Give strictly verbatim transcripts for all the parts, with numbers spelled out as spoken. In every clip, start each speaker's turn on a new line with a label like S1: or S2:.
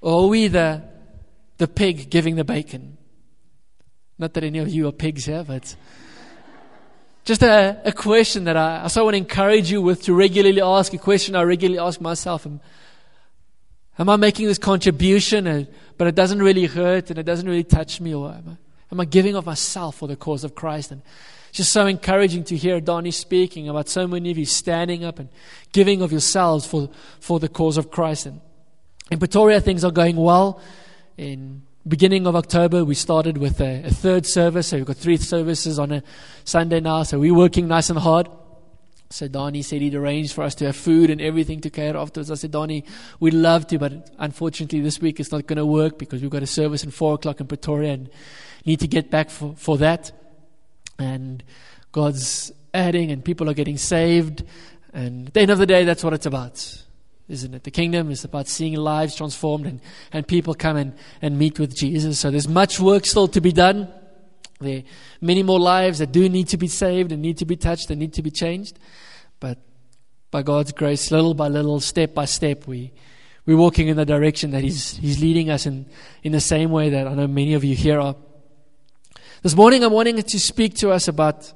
S1: Or are we the, the pig giving the bacon? Not that any of you are pigs here, but just a, a question that I also want to encourage you with, to regularly ask, a question I regularly ask myself. Am, am I making this contribution, and, but it doesn't really hurt and it doesn't really touch me? Or am I, am I giving of myself for the cause of Christ? And it's just so encouraging to hear Donnie speaking about so many of you standing up and giving of yourselves for, for the cause of Christ. And in Pretoria, things are going well. In beginning of October, we started with a, a third service. So we've got three services on a Sunday now. So we're working nice and hard. So Donnie said he'd arranged for us to have food and everything to cater afterwards. I said, Donnie, we'd love to, but unfortunately this week it's not going to work because we've got a service at four o'clock in Pretoria and need to get back for, for that. And God's adding and people are getting saved. And at the end of the day, that's what it's about, isn't it? The kingdom is about seeing lives transformed and, and people come and, and meet with Jesus. So there's much work still to be done. There are many more lives that do need to be saved and need to be touched and need to be changed. But by God's grace, little by little, step by step, we, we're walking in the direction that He's, He's leading us in, in the same way that I know many of you here are. This morning I'm wanting to speak to us about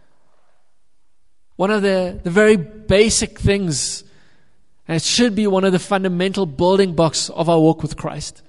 S1: one of the, the very basic things, and it should be one of the fundamental building blocks of our walk with Christ.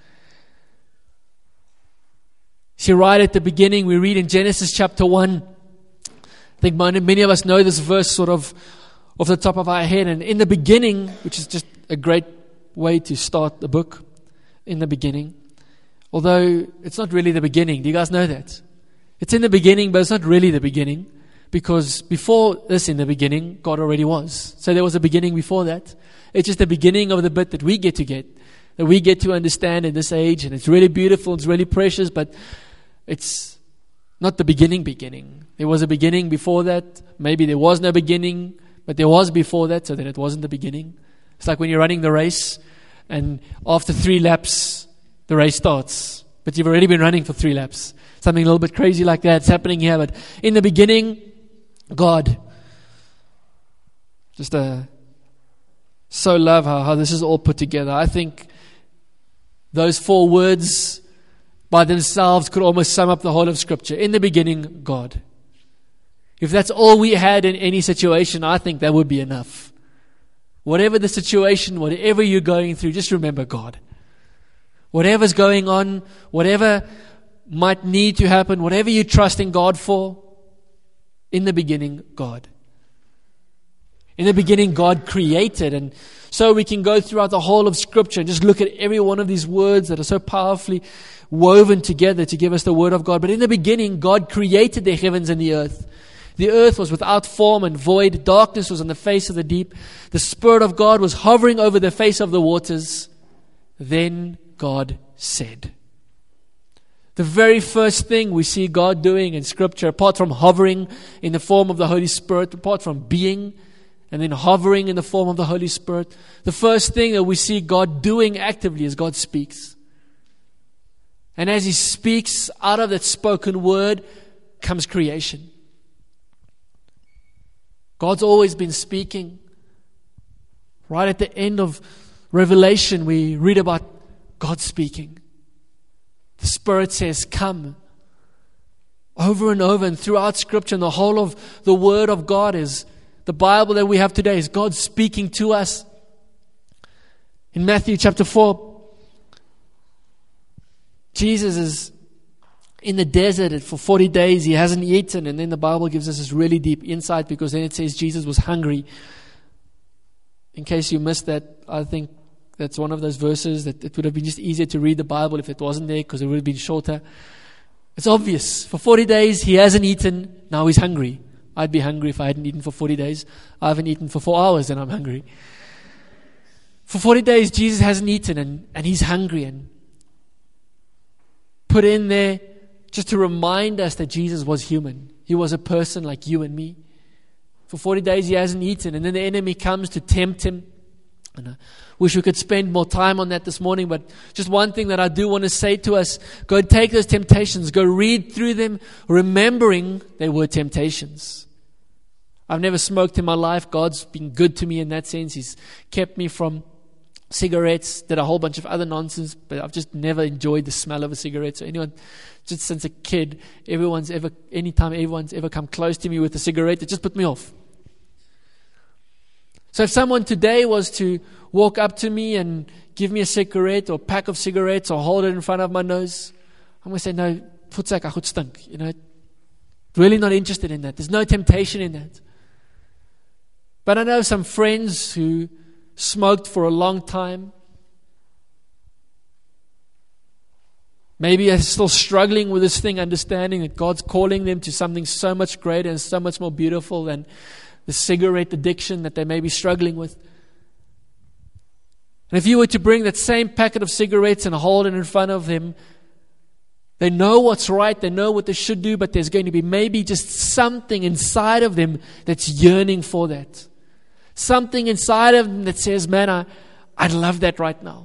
S1: See, right at the beginning, we read in Genesis chapter one. I think many of us know this verse sort of off the top of our head. And in the beginning, which is just a great way to start the book, in the beginning. Although it's not really the beginning. Do you guys know that? It's in the beginning, but it's not really the beginning. Because before this, in the beginning, God already was. So there was a beginning before that. It's just the beginning of the bit that we get to get, that we get to understand in this age. And it's really beautiful, it's really precious, but it's not the beginning beginning. There was a beginning before that. Maybe there was no beginning, but there was before that, so that it wasn't the beginning. It's like when you're running the race, and after three laps, the race starts. But you've already been running for three laps. Something a little bit crazy like that. It's happening here. But in the beginning, God. Just a so love how, how this is all put together. I think those four words by themselves could almost sum up the whole of Scripture. In the beginning, God. If that's all we had in any situation, I think that would be enough. Whatever the situation, whatever you're going through, just remember God. Whatever's going on, whatever might need to happen, whatever you trust in God for, in the beginning, God. In the beginning, God created. And so we can go throughout the whole of Scripture and just look at every one of these words that are so powerfully woven together to give us the Word of God. But in the beginning, God created the heavens and the earth. The earth was without form and void. Darkness was on the face of the deep. The Spirit of God was hovering over the face of the waters. Then God said. The very first thing we see God doing in Scripture, apart from hovering in the form of the Holy Spirit, apart from being and then hovering in the form of the Holy Spirit, the first thing that we see God doing actively is God speaks. And as He speaks, out of that spoken word comes creation. God's always been speaking. Right at the end of Revelation, we read about God speaking. The Spirit says, come. Over and over and throughout Scripture, and the whole of the Word of God is, the Bible that we have today is God speaking to us. In Matthew chapter four, Jesus is in the desert for forty days. He hasn't eaten. And then the Bible gives us this really deep insight, because then it says Jesus was hungry. In case you missed that, I think that's one of those verses that it would have been just easier to read the Bible if it wasn't there, because it would have been shorter. It's obvious. For forty days, he hasn't eaten. Now he's hungry. I'd be hungry if I hadn't eaten for forty days. I haven't eaten for four hours and I'm hungry. For forty days, Jesus hasn't eaten and, and he's hungry. And put in there just to remind us that Jesus was human. He was a person like you and me. For forty days, he hasn't eaten. And then the enemy comes to tempt him. And I wish we could spend more time on that this morning, but just one thing that I do want to say to us, go and take those temptations, go read through them, remembering they were temptations. I've never smoked in my life. God's been good to me in that sense. He's kept me from cigarettes, did a whole bunch of other nonsense, but I've just never enjoyed the smell of a cigarette. So anyone, just since a kid, everyone's ever, anytime everyone's ever come close to me with a cigarette, it just put me off. So if someone today was to walk up to me and give me a cigarette or a pack of cigarettes or hold it in front of my nose, I'm going to say, no, voetsak, I could stink. You know, really not interested in that. There's no temptation in that. But I know some friends who smoked for a long time. Maybe are still struggling with this thing, understanding that God's calling them to something so much greater and so much more beautiful than the cigarette addiction that they may be struggling with. And if you were to bring that same packet of cigarettes and hold it in front of them, they know what's right, they know what they should do, but there's going to be maybe just something inside of them that's yearning for that. Something inside of them that says, man, I, I'd love that right now.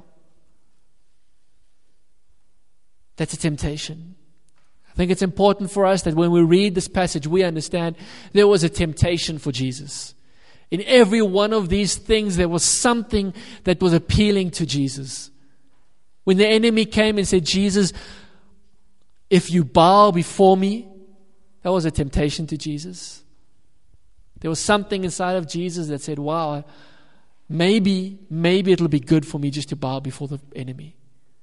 S1: That's a temptation. I think it's important for us that when we read this passage, we understand there was a temptation for Jesus. In every one of these things, there was something that was appealing to Jesus. When the enemy came and said, Jesus, if you bow before me, that was a temptation to Jesus. There was something inside of Jesus that said, wow, maybe, maybe it'll be good for me just to bow before the enemy.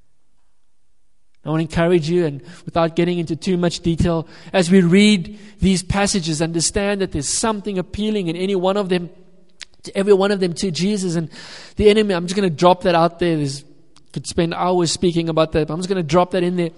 S1: I want to encourage you, and without getting into too much detail, as we read these passages, understand that there's something appealing in any one of them, to every one of them to Jesus. And the enemy, I'm just going to drop that out there. There's, could spend hours speaking about that, but I'm just going to drop that in there.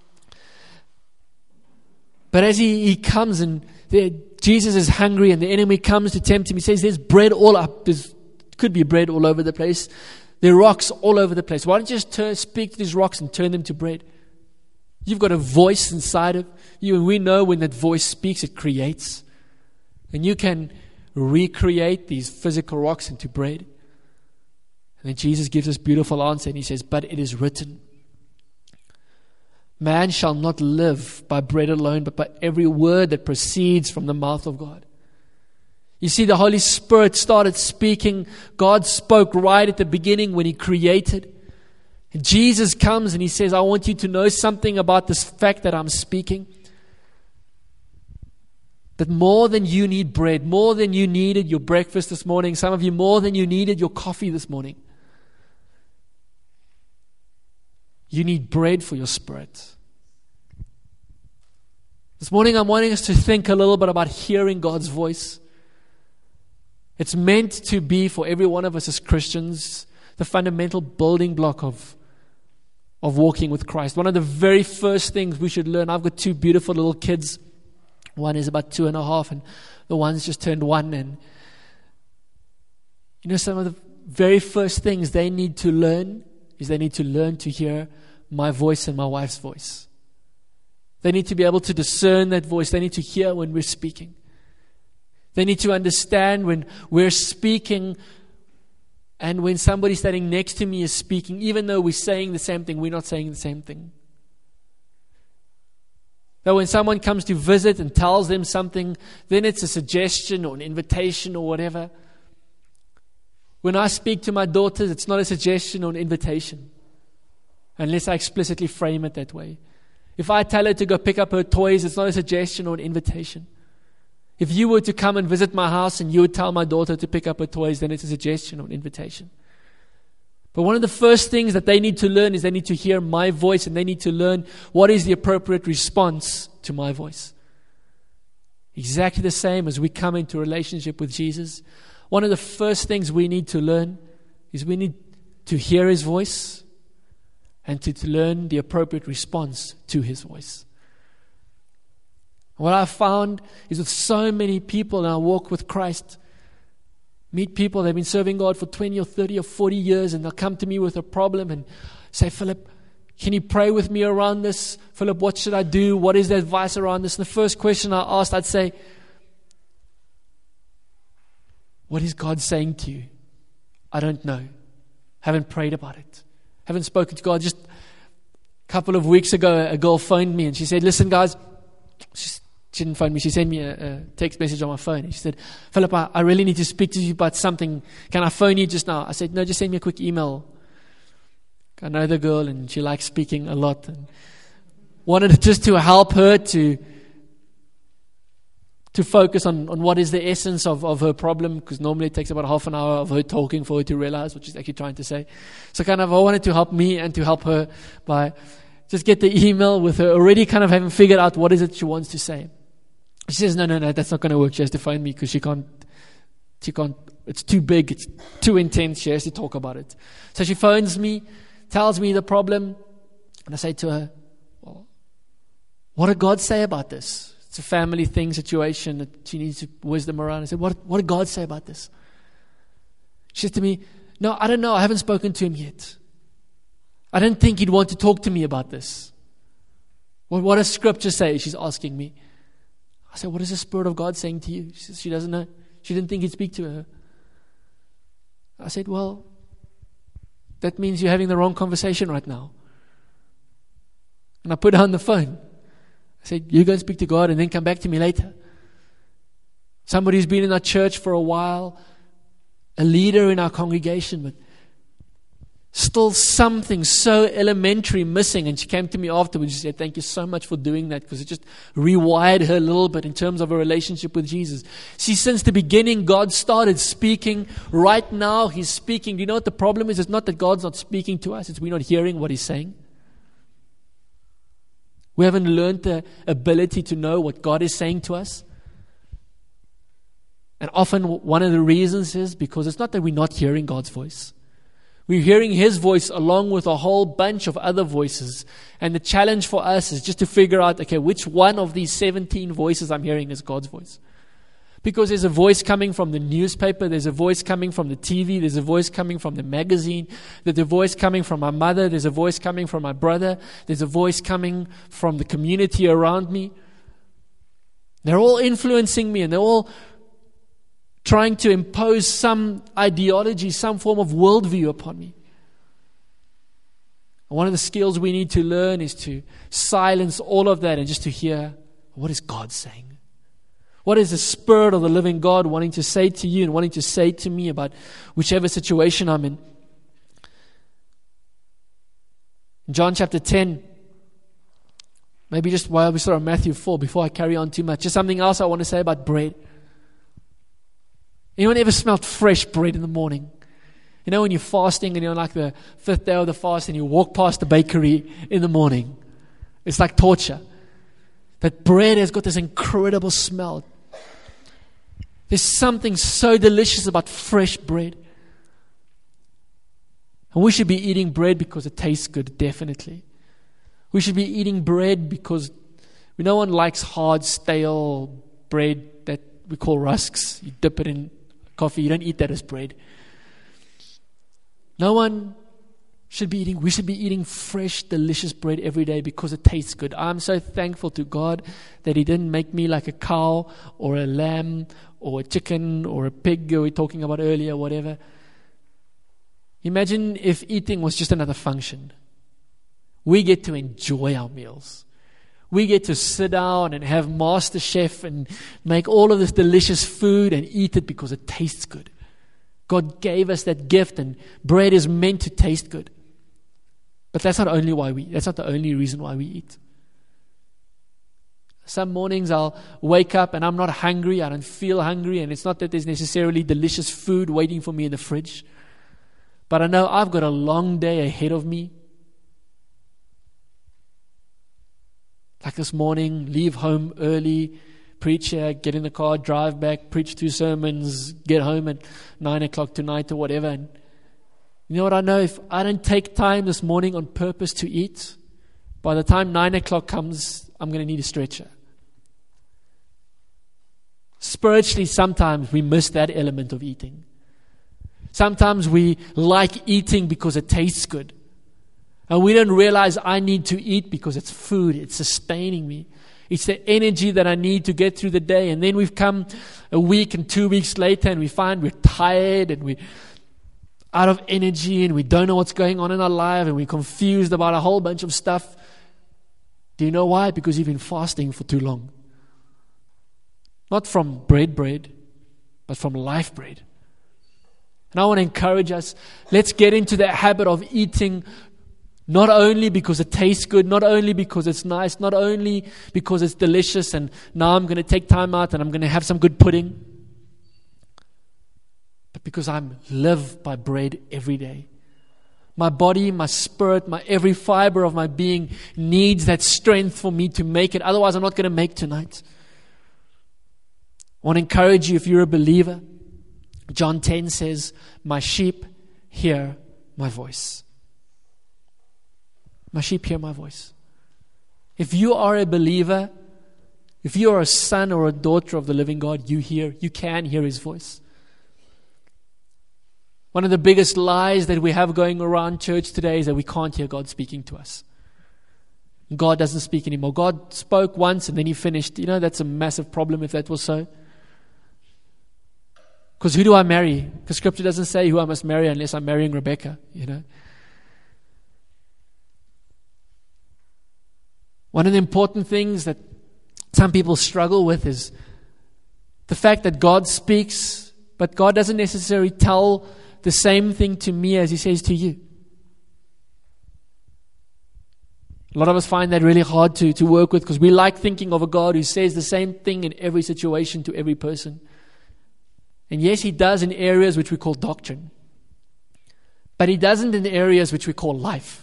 S1: But as he, he comes and there, Jesus is hungry and the enemy comes to tempt him, he says, there's bread all up. There could be bread all over the place. There are rocks all over the place. Why don't you just turn, speak to these rocks and turn them to bread? You've got a voice inside of you, and we know when that voice speaks, it creates. And you can recreate these physical rocks into bread. And then Jesus gives this beautiful answer, and he says, but it is written, man shall not live by bread alone, but by every word that proceeds from the mouth of God. You see, the Holy Spirit started speaking. God spoke right at the beginning when He created. And Jesus comes and He says, I want you to know something about this fact that I'm speaking. That more than you need bread, more than you needed your breakfast this morning, some of you more than you needed your coffee this morning, you need bread for your spirit. This morning I'm wanting us to think a little bit about hearing God's voice. It's meant to be for every one of us as Christians the fundamental building block of, of walking with Christ. One of the very first things we should learn. I've got two beautiful little kids. One is about two and a half, and the one's just turned one. And you know, some of the very first things they need to learn is they need to learn to hear my voice and my wife's voice. They need to be able to discern that voice. They need to hear when we're speaking. They need to understand when we're speaking and when somebody standing next to me is speaking, even though we're saying the same thing, we're not saying the same thing. That when someone comes to visit and tells them something, then it's a suggestion or an invitation or whatever. When I speak to my daughters, it's not a suggestion or an invitation, unless I explicitly frame it that way. If I tell her to go pick up her toys, it's not a suggestion or an invitation. If you were to come and visit my house and you would tell my daughter to pick up her toys, then it's a suggestion or an invitation. But one of the first things that they need to learn is they need to hear my voice, and they need to learn what is the appropriate response to my voice. Exactly the same as we come into a relationship with Jesus. One of the first things we need to learn is we need to hear His voice and to, to learn the appropriate response to His voice. What I've found is with so many people in our walk with Christ, meet people, they've been serving God for twenty or thirty or forty years, and they'll come to me with a problem and say, Philip, can you pray with me around this? Philip, what should I do? What is the advice around this? And the first question I asked, I'd say, what is God saying to you? I don't know. Haven't prayed about it. Haven't spoken to God. Just a couple of weeks ago, a girl phoned me and she said, listen guys, she's, she didn't phone me. She sent me a, a text message on my phone. She said, Philip, I, I really need to speak to you about something. Can I phone you just now? I said, no, just send me a quick email. I know the girl and she likes speaking a lot, and wanted just to help her to to focus on, on what is the essence of, of her problem, because normally it takes about half an hour of her talking for her to realize what she's actually trying to say. So kind of I wanted to help me and to help her by just get the email with her already kind of having figured out what is it she wants to say. She says, no, no, no, that's not going to work. She has to phone me because she can't, she can't, it's too big, it's too intense. She has to talk about it. So she phones me, tells me the problem, and I say to her, well, what did God say about this? It's a family thing, situation that she needs wisdom around. I said, what, what did God say about this? She said to me, no, I don't know. I haven't spoken to him yet. I didn't think he'd want to talk to me about this. Well, what does Scripture say? She's asking me. I said, what is the Spirit of God saying to you? She says she doesn't know. She didn't think he'd speak to her. I said, well, that means you're having the wrong conversation right now. And I put down the phone. I said, you go and speak to God and then come back to me later. Somebody who's been in our church for a while, a leader in our congregation, but still something so elementary missing. And she came to me afterwards. She said, thank you so much for doing that, because it just rewired her a little bit in terms of her relationship with Jesus. See, since the beginning, God started speaking. Right now, He's speaking. Do you know what the problem is? It's not that God's not speaking to us. It's we're not hearing what He's saying. We haven't learned the ability to know what God is saying to us. And often one of the reasons is because it's not that we're not hearing God's voice. We're hearing His voice along with a whole bunch of other voices. And the challenge for us is just to figure out, okay, which one of these seventeen voices I'm hearing is God's voice. Because there's a voice coming from the newspaper, there's a voice coming from the T V, there's a voice coming from the magazine, there's a voice coming from my mother, there's a voice coming from my brother, there's a voice coming from the community around me. They're all influencing me, and they're all trying to impose some ideology, some form of worldview upon me. And one of the skills we need to learn is to silence all of that and just to hear, what is God saying? What is the Spirit of the living God wanting to say to you and wanting to say to me about whichever situation I'm in? In John chapter ten, maybe just while we start on Matthew four, before I carry on too much, just something else I want to say about bread. Anyone ever smelled fresh bread in the morning? You know when you're fasting and you're on like the fifth day of the fast and you walk past the bakery in the morning. It's like torture. That bread has got this incredible smell. There's something so delicious about fresh bread. And we should be eating bread because it tastes good, definitely. We should be eating bread because no one likes hard, stale bread that we call rusks. You dip it in coffee. You don't eat that as bread. No one should be eating, we should be eating fresh, delicious bread every day because it tastes good. I'm so thankful to God that He didn't make me like a cow or a lamb or a chicken or a pig we were talking about earlier, whatever. Imagine if eating was just another function. We get to enjoy our meals. We get to sit down and have Master Chef and make all of this delicious food and eat it because it tastes good. God gave us that gift, and bread is meant to taste good. But that's not only why we that's not the only reason why we eat. Some mornings I'll wake up and I'm not hungry, I don't feel hungry, and it's not that there's necessarily delicious food waiting for me in the fridge. But I know I've got a long day ahead of me. Like this morning, leave home early, preach here, get in the car, drive back, preach two sermons, get home at nine o'clock tonight or whatever. And you know what I know? If I don't take time this morning on purpose to eat, by the time nine o'clock comes, I'm going to need a stretcher. Spiritually, sometimes we miss that element of eating. Sometimes we like eating because it tastes good. And we don't realize I need to eat because it's food. It's sustaining me. It's the energy that I need to get through the day. And then we've come a week and two weeks later and we find we're tired and we're out of energy and we don't know what's going on in our life and we're confused about a whole bunch of stuff. Do you know why? Because you've been fasting for too long. Not from bread bread, but from life bread. And I want to encourage us, let's get into that habit of eating Not only because it tastes good, not only because it's nice, not only because it's delicious and now I'm going to take time out and I'm going to have some good pudding, but because I'm live by bread every day. My body, my spirit, my every fiber of my being needs that strength for me to make it. Otherwise, I'm not going to make tonight. I want to encourage you, if you're a believer, John ten says, my sheep hear my voice. My sheep hear my voice. If you are a believer, if you are a son or a daughter of the living God, you hear, you can hear His voice. One of the biggest lies that we have going around church today is that we can't hear God speaking to us. God doesn't speak anymore. God spoke once and then He finished. You know, that's a massive problem if that was so. Because who do I marry? Because Scripture doesn't say who I must marry unless I'm marrying Rebecca, you know. One of the important things that some people struggle with is the fact that God speaks, but God doesn't necessarily tell the same thing to me as He says to you. A lot of us find that really hard to, to work with because we like thinking of a God who says the same thing in every situation to every person. And yes, He does in areas which we call doctrine. But He doesn't in areas which we call life.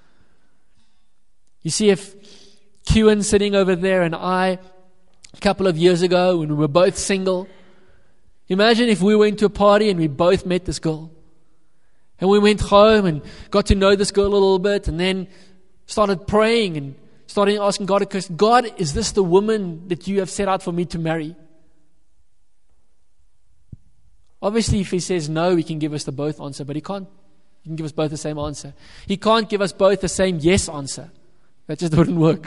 S1: You see, if Kewan sitting over there and I, a couple of years ago when we were both single, imagine if we went to a party and we both met this girl. And we went home and got to know this girl a little bit and then started praying and started asking God a question. God, is this the woman that you have set out for me to marry? Obviously, if He says no, He can give us the both answer, but He can't. He can give us both the same answer. He can't give us both the same yes answer. That just wouldn't work.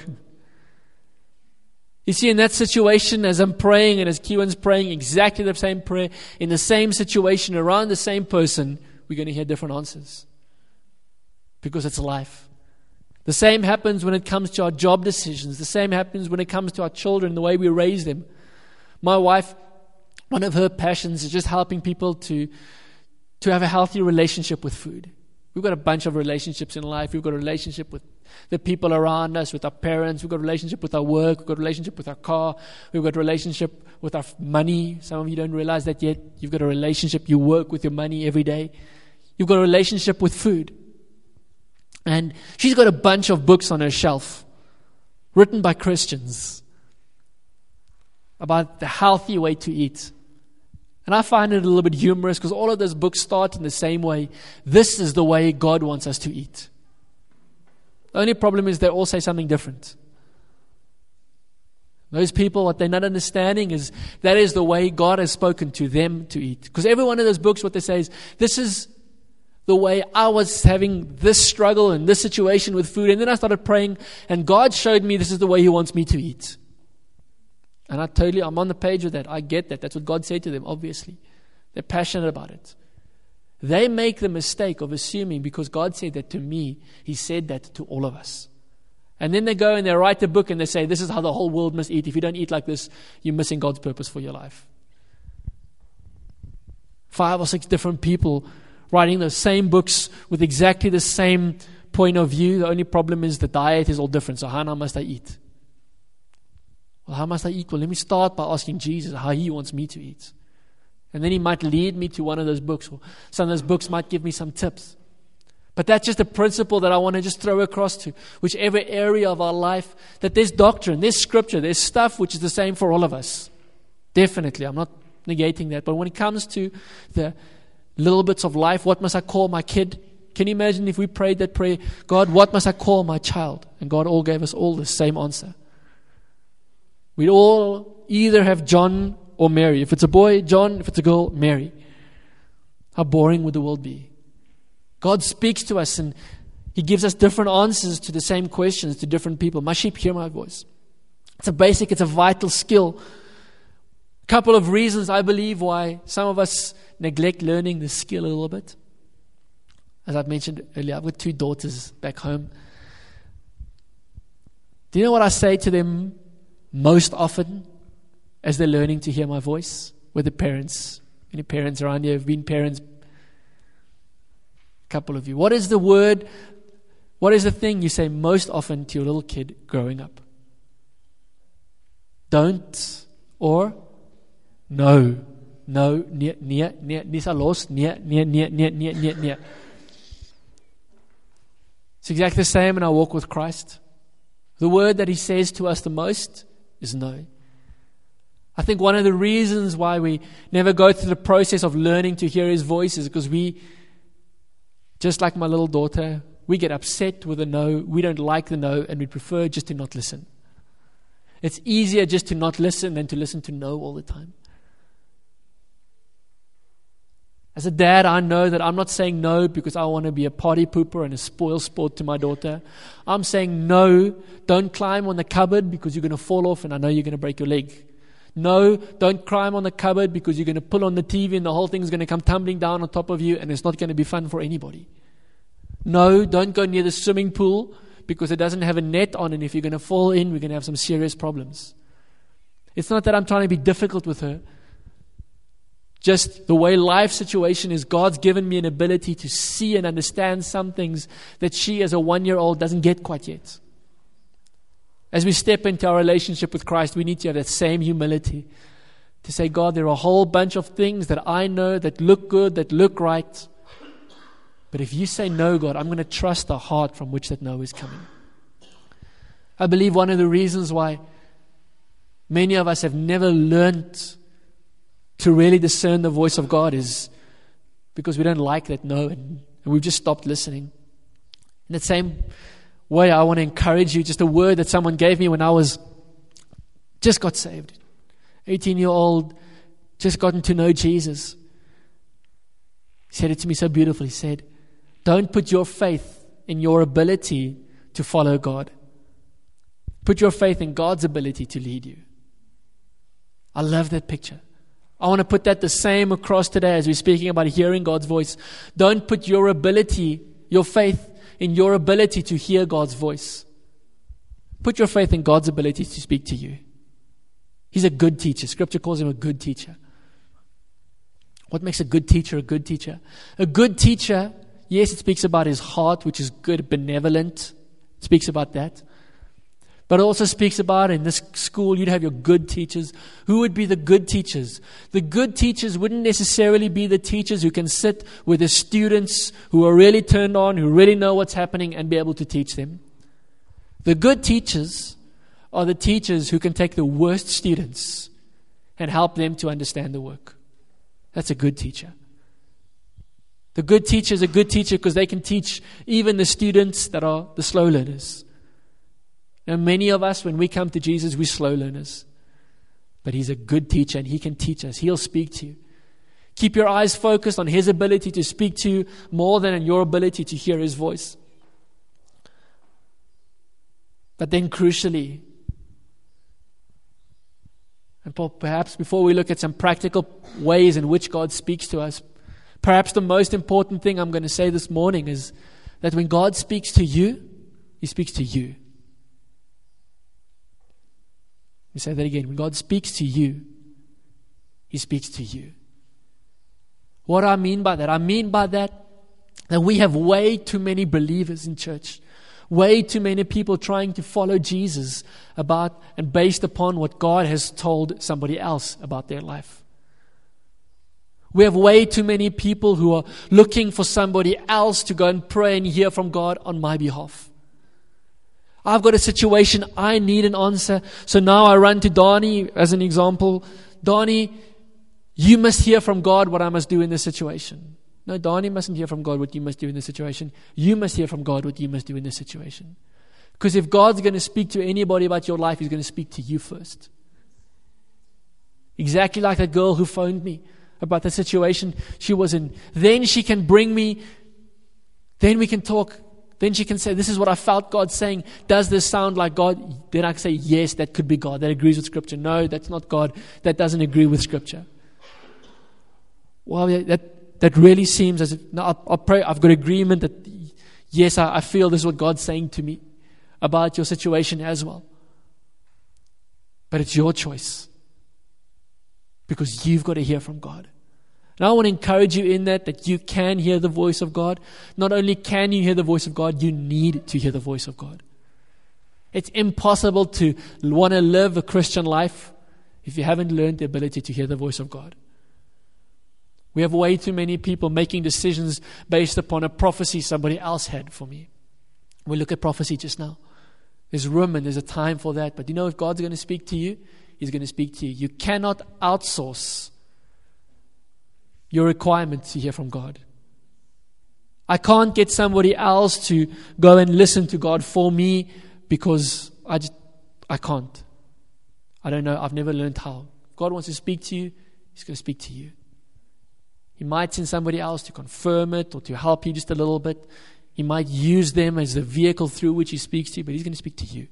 S1: You see, in that situation, as I'm praying and as Kewan's praying exactly the same prayer, in the same situation, around the same person, we're going to hear different answers. Because it's life. The same happens when it comes to our job decisions. The same happens when it comes to our children, the way we raise them. My wife, one of her passions is just helping people to, to have a healthy relationship with food. We've got a bunch of relationships in life. We've got a relationship with the people around us, with our parents. We've got a relationship with our work. We've got a relationship with our car. We've got a relationship with our money. Some of you don't realize that yet. You've got a relationship. You work with your money every day. You've got a relationship with food. And she's got a bunch of books on her shelf written by Christians about the healthy way to eat. And I find it a little bit humorous because all of those books start in the same way. This is the way God wants us to eat. The only problem is they all say something different. Those people, what they're not understanding is that is the way God has spoken to them to eat. Because every one of those books, what they say is, this is the way I was having this struggle and this situation with food. And then I started praying and God showed me this is the way He wants me to eat. And I totally, I'm on the page with that. I get that. That's what God said to them, obviously. They're passionate about it. They make the mistake of assuming because God said that to me, He said that to all of us. And then they go and they write a book and they say, this is how the whole world must eat. If you don't eat like this, you're missing God's purpose for your life. Five or six different people writing those same books with exactly the same point of view. The only problem is the diet is all different. So how now must I eat? Well, how must I eat? Well, let me start by asking Jesus how He wants me to eat. And then He might lead me to one of those books, or some of those books might give me some tips. But that's just a principle that I want to just throw across to whichever area of our life, that there's doctrine, there's scripture, there's stuff which is the same for all of us. Definitely, I'm not negating that. But when it comes to the little bits of life, what must I call my kid? Can you imagine if we prayed that prayer, God, what must I call my child? And God all gave us all the same answer. We'd all either have John or Mary. If it's a boy, John. If it's a girl, Mary. How boring would the world be? God speaks to us and He gives us different answers to the same questions to different people. My sheep hear my voice. It's a basic, it's a vital skill. A couple of reasons I believe why some of us neglect learning this skill a little bit. As I've mentioned earlier, I've got two daughters back home. Do you know what I say to them most often as they're learning to hear my voice? With the parents. Any parents around here have been parents? A couple of you. What is the word What is the thing you say most often to your little kid growing up? Don't or no. No, nee, nee, nee, nie sal los, nee, nee, nee, nee, nee, nee, nee. It's exactly the same in our walk with Christ. The word that He says to us the most is no. I think one of the reasons why we never go through the process of learning to hear His voice is because we, just like my little daughter, we get upset with a no, we don't like the no, and we prefer just to not listen. It's easier just to not listen than to listen to no all the time. As a dad, I know that I'm not saying no because I want to be a party pooper and a spoil sport to my daughter. I'm saying no, don't climb on the cupboard because you're going to fall off and I know you're going to break your leg. No, don't climb on the cupboard because you're going to pull on the T V and the whole thing's going to come tumbling down on top of you and it's not going to be fun for anybody. No, don't go near the swimming pool because it doesn't have a net on, and if you're going to fall in, we're going to have some serious problems. It's not that I'm trying to be difficult with her. Just the way life situation is, God's given me an ability to see and understand some things that she as a one-year-old doesn't get quite yet. As we step into our relationship with Christ, we need to have that same humility to say, God, there are a whole bunch of things that I know that look good, that look right. But if you say no, God, I'm going to trust the heart from which that no is coming. I believe one of the reasons why many of us have never learned to really discern the voice of God is because we don't like that no, and, and we've just stopped listening. In the same way, I want to encourage you, just a word that someone gave me when I was just got saved. eighteen-year-old, just gotten to know Jesus. He said it to me so beautifully. He said, don't put your faith in your ability to follow God. Put your faith in God's ability to lead you. I love that picture. I want to put that the same across today as we're speaking about hearing God's voice. Don't put your ability, your faith in your ability to hear God's voice. Put your faith in God's ability to speak to you. He's a good teacher. Scripture calls Him a good teacher. What makes a good teacher a good teacher? A good teacher, yes, it speaks about his heart, which is good, benevolent. It speaks about that. But it also speaks about, in this school, you'd have your good teachers. Who would be the good teachers? The good teachers wouldn't necessarily be the teachers who can sit with the students who are really turned on, who really know what's happening and be able to teach them. The good teachers are the teachers who can take the worst students and help them to understand the work. That's a good teacher. The good teacher is a good teacher because they can teach even the students that are the slow learners. Now, many of us, when we come to Jesus, we're slow learners. But He's a good teacher and He can teach us. He'll speak to you. Keep your eyes focused on His ability to speak to you more than on your ability to hear His voice. But then crucially, and perhaps before we look at some practical ways in which God speaks to us, perhaps the most important thing I'm going to say this morning is that when God speaks to you, He speaks to you. Let me say that again. When God speaks to you, He speaks to you. What do I mean by that? I mean by that that we have way too many believers in church. Way too many people trying to follow Jesus about and based upon what God has told somebody else about their life. We have way too many people who are looking for somebody else to go and pray and hear from God on my behalf. I've got a situation, I need an answer. So now I run to Donnie as an example. Donnie, you must hear from God what I must do in this situation. No, Donnie mustn't hear from God what you must do in this situation. You must hear from God what you must do in this situation. Because if God's going to speak to anybody about your life, He's going to speak to you first. Exactly like that girl who phoned me about the situation she was in. Then she can bring me, then we can talk. Then she can say, this is what I felt God saying. Does this sound like God? Then I can say, yes, that could be God. That agrees with Scripture. No, that's not God. That doesn't agree with Scripture. Well, that, that really seems as if, no, I'll, I'll pray. I've got agreement that, yes, I, I feel this is what God's saying to me about your situation as well. But it's your choice. Because you've got to hear from God. And I want to encourage you in that, that you can hear the voice of God. Not only can you hear the voice of God, you need to hear the voice of God. It's impossible to want to live a Christian life if you haven't learned the ability to hear the voice of God. We have way too many people making decisions based upon a prophecy somebody else had for me. We look at prophecy just now. There's room and there's a time for that. But you know, if God's going to speak to you, He's going to speak to you. You cannot outsource your requirement to hear from God. I can't get somebody else to go and listen to God for me because I just, I can't. I don't know. I've never learned how. If God wants to speak to you, He's going to speak to you. He might send somebody else to confirm it or to help you just a little bit. He might use them as the vehicle through which He speaks to you, but He's going to speak to you.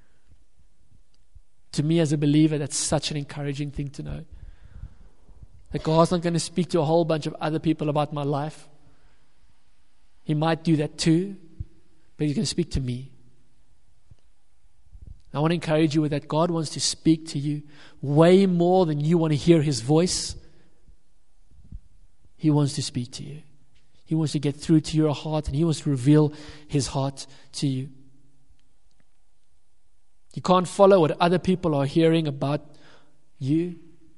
S1: To me as a believer, that's such an encouraging thing to know. That God's not going to speak to a whole bunch of other people about my life. He might do that too, but He's going to speak to me. I want to encourage you with that. God wants to speak to you way more than you want to hear His voice. He wants to speak to you. He wants to get through to your heart, and He wants to reveal His heart to you. You can't follow what other people are hearing about you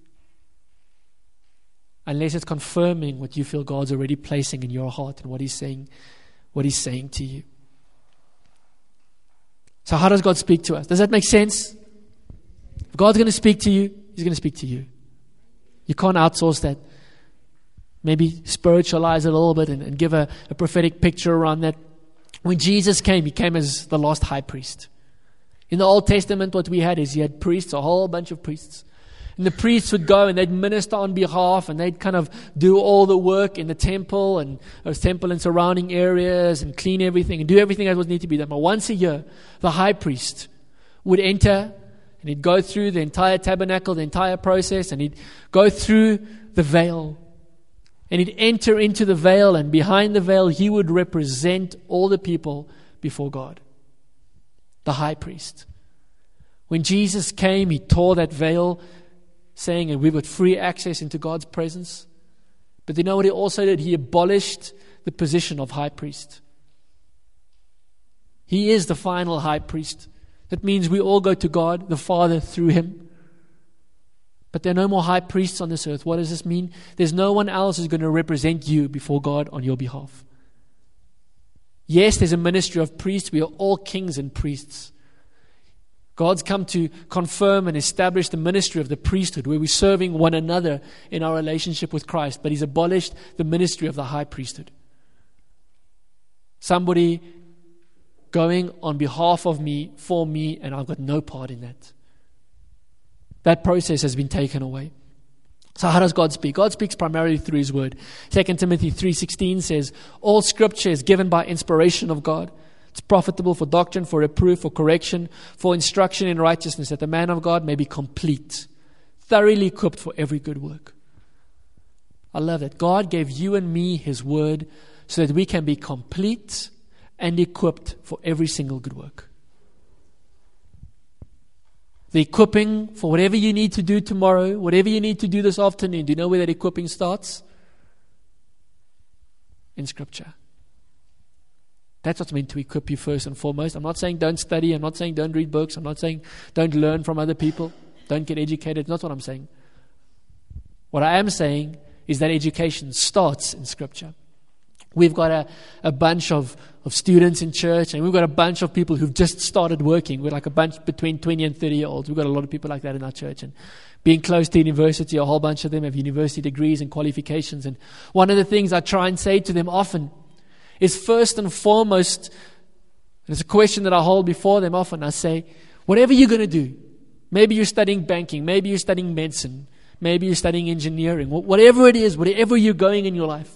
S1: unless it's confirming what you feel God's already placing in your heart and what He's saying, what He's saying to you. So how does God speak to us? Does that make sense? If God's going to speak to you, He's going to speak to you. You can't outsource that. Maybe spiritualize it a little bit and, and give a, a prophetic picture around that. When Jesus came, He came as the last high priest. In the Old Testament, what we had is He had priests, a whole bunch of priests. And the priests would go and they'd minister on behalf and they'd kind of do all the work in the temple and uh, temple and surrounding areas and clean everything and do everything that was needed to be done. But once a year, the high priest would enter and he'd go through the entire tabernacle, the entire process, and he'd go through the veil. And he'd enter into the veil, and behind the veil, he would represent all the people before God. The high priest. When Jesus came, He tore that veil, saying, and we've got free access into God's presence. But you know what He also did? He abolished the position of high priest. He is the final high priest. That means we all go to God, the Father, through Him. But there are no more high priests on this earth. What does this mean? There's no one else who's going to represent you before God on your behalf. Yes, there's a ministry of priests. We are all kings and priests. God's come to confirm and establish the ministry of the priesthood, where we're serving one another in our relationship with Christ. But He's abolished the ministry of the high priesthood. Somebody going on behalf of me, for me, and I've got no part in that. That process has been taken away. So how does God speak? God speaks primarily through His Word. Second Timothy three sixteen says, all Scripture is given by inspiration of God. It's profitable for doctrine, for reproof, for correction, for instruction in righteousness, that the man of God may be complete, thoroughly equipped for every good work. I love that. God gave you and me His Word so that we can be complete and equipped for every single good work. The equipping for whatever you need to do tomorrow, whatever you need to do this afternoon. Do you know where that equipping starts? In Scripture. That's what's meant to equip you first and foremost. I'm not saying don't study. I'm not saying don't read books. I'm not saying don't learn from other people. Don't get educated. That's not what I'm saying. What I am saying is that education starts in Scripture. We've got a, a bunch of, of students in church, and we've got a bunch of people who've just started working. We're like a bunch between twenty and thirty year olds. We've got a lot of people like that in our church. And being close to university, a whole bunch of them have university degrees and qualifications. And one of the things I try and say to them often is, first and foremost, and it's a question that I hold before them often, I say, whatever you're going to do, maybe you're studying banking, maybe you're studying medicine, maybe you're studying engineering, whatever it is, whatever you're going in your life,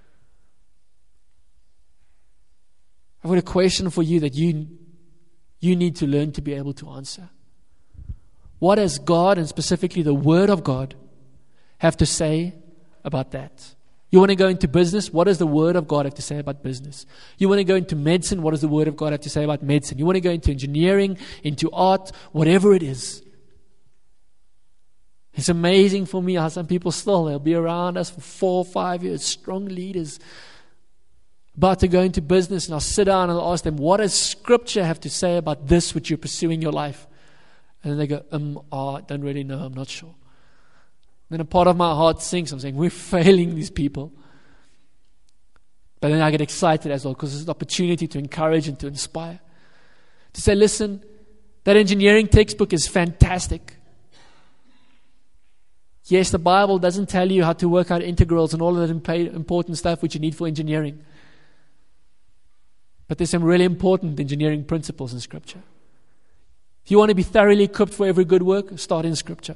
S1: I've got a question for you that you, you need to learn to be able to answer. What does God, and specifically the Word of God, have to say about that? You want to go into business? What does the Word of God have to say about business? You want to go into medicine? What does the Word of God have to say about medicine? You want to go into engineering, into art, whatever it is. It's amazing for me how some people still, they'll be around us for four or five years, strong leaders, about to go into business, and I'll sit down and I'll ask them, what does Scripture have to say about this which you're pursuing in your life? And then they go, um, oh, I don't really know, I'm not sure. Then a part of my heart sinks. I'm saying, we're failing these people. But then I get excited as well, because it's an opportunity to encourage and to inspire. To say, listen, that engineering textbook is fantastic. Yes, the Bible doesn't tell you how to work out integrals and all of that important stuff which you need for engineering. But there's some really important engineering principles in Scripture. If you want to be thoroughly equipped for every good work, start in Scripture.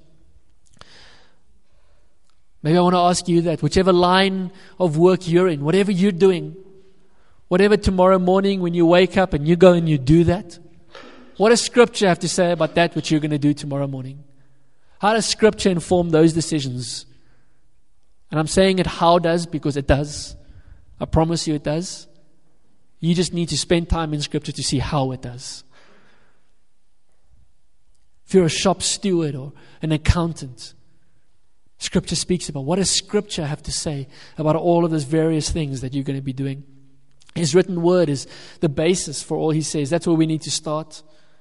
S1: Maybe I want to ask you that whichever line of work you're in, whatever you're doing, whatever tomorrow morning when you wake up and you go and you do that, what does Scripture have to say about that which you're going to do tomorrow morning? How does Scripture inform those decisions? And I'm saying it how does, because it does. I promise you it does. You just need to spend time in Scripture to see how it does. If you're a shop steward or an accountant, Scripture speaks about what does Scripture have to say about all of those various things that you're going to be doing. His written word is the basis for all he says. That's where we need to start.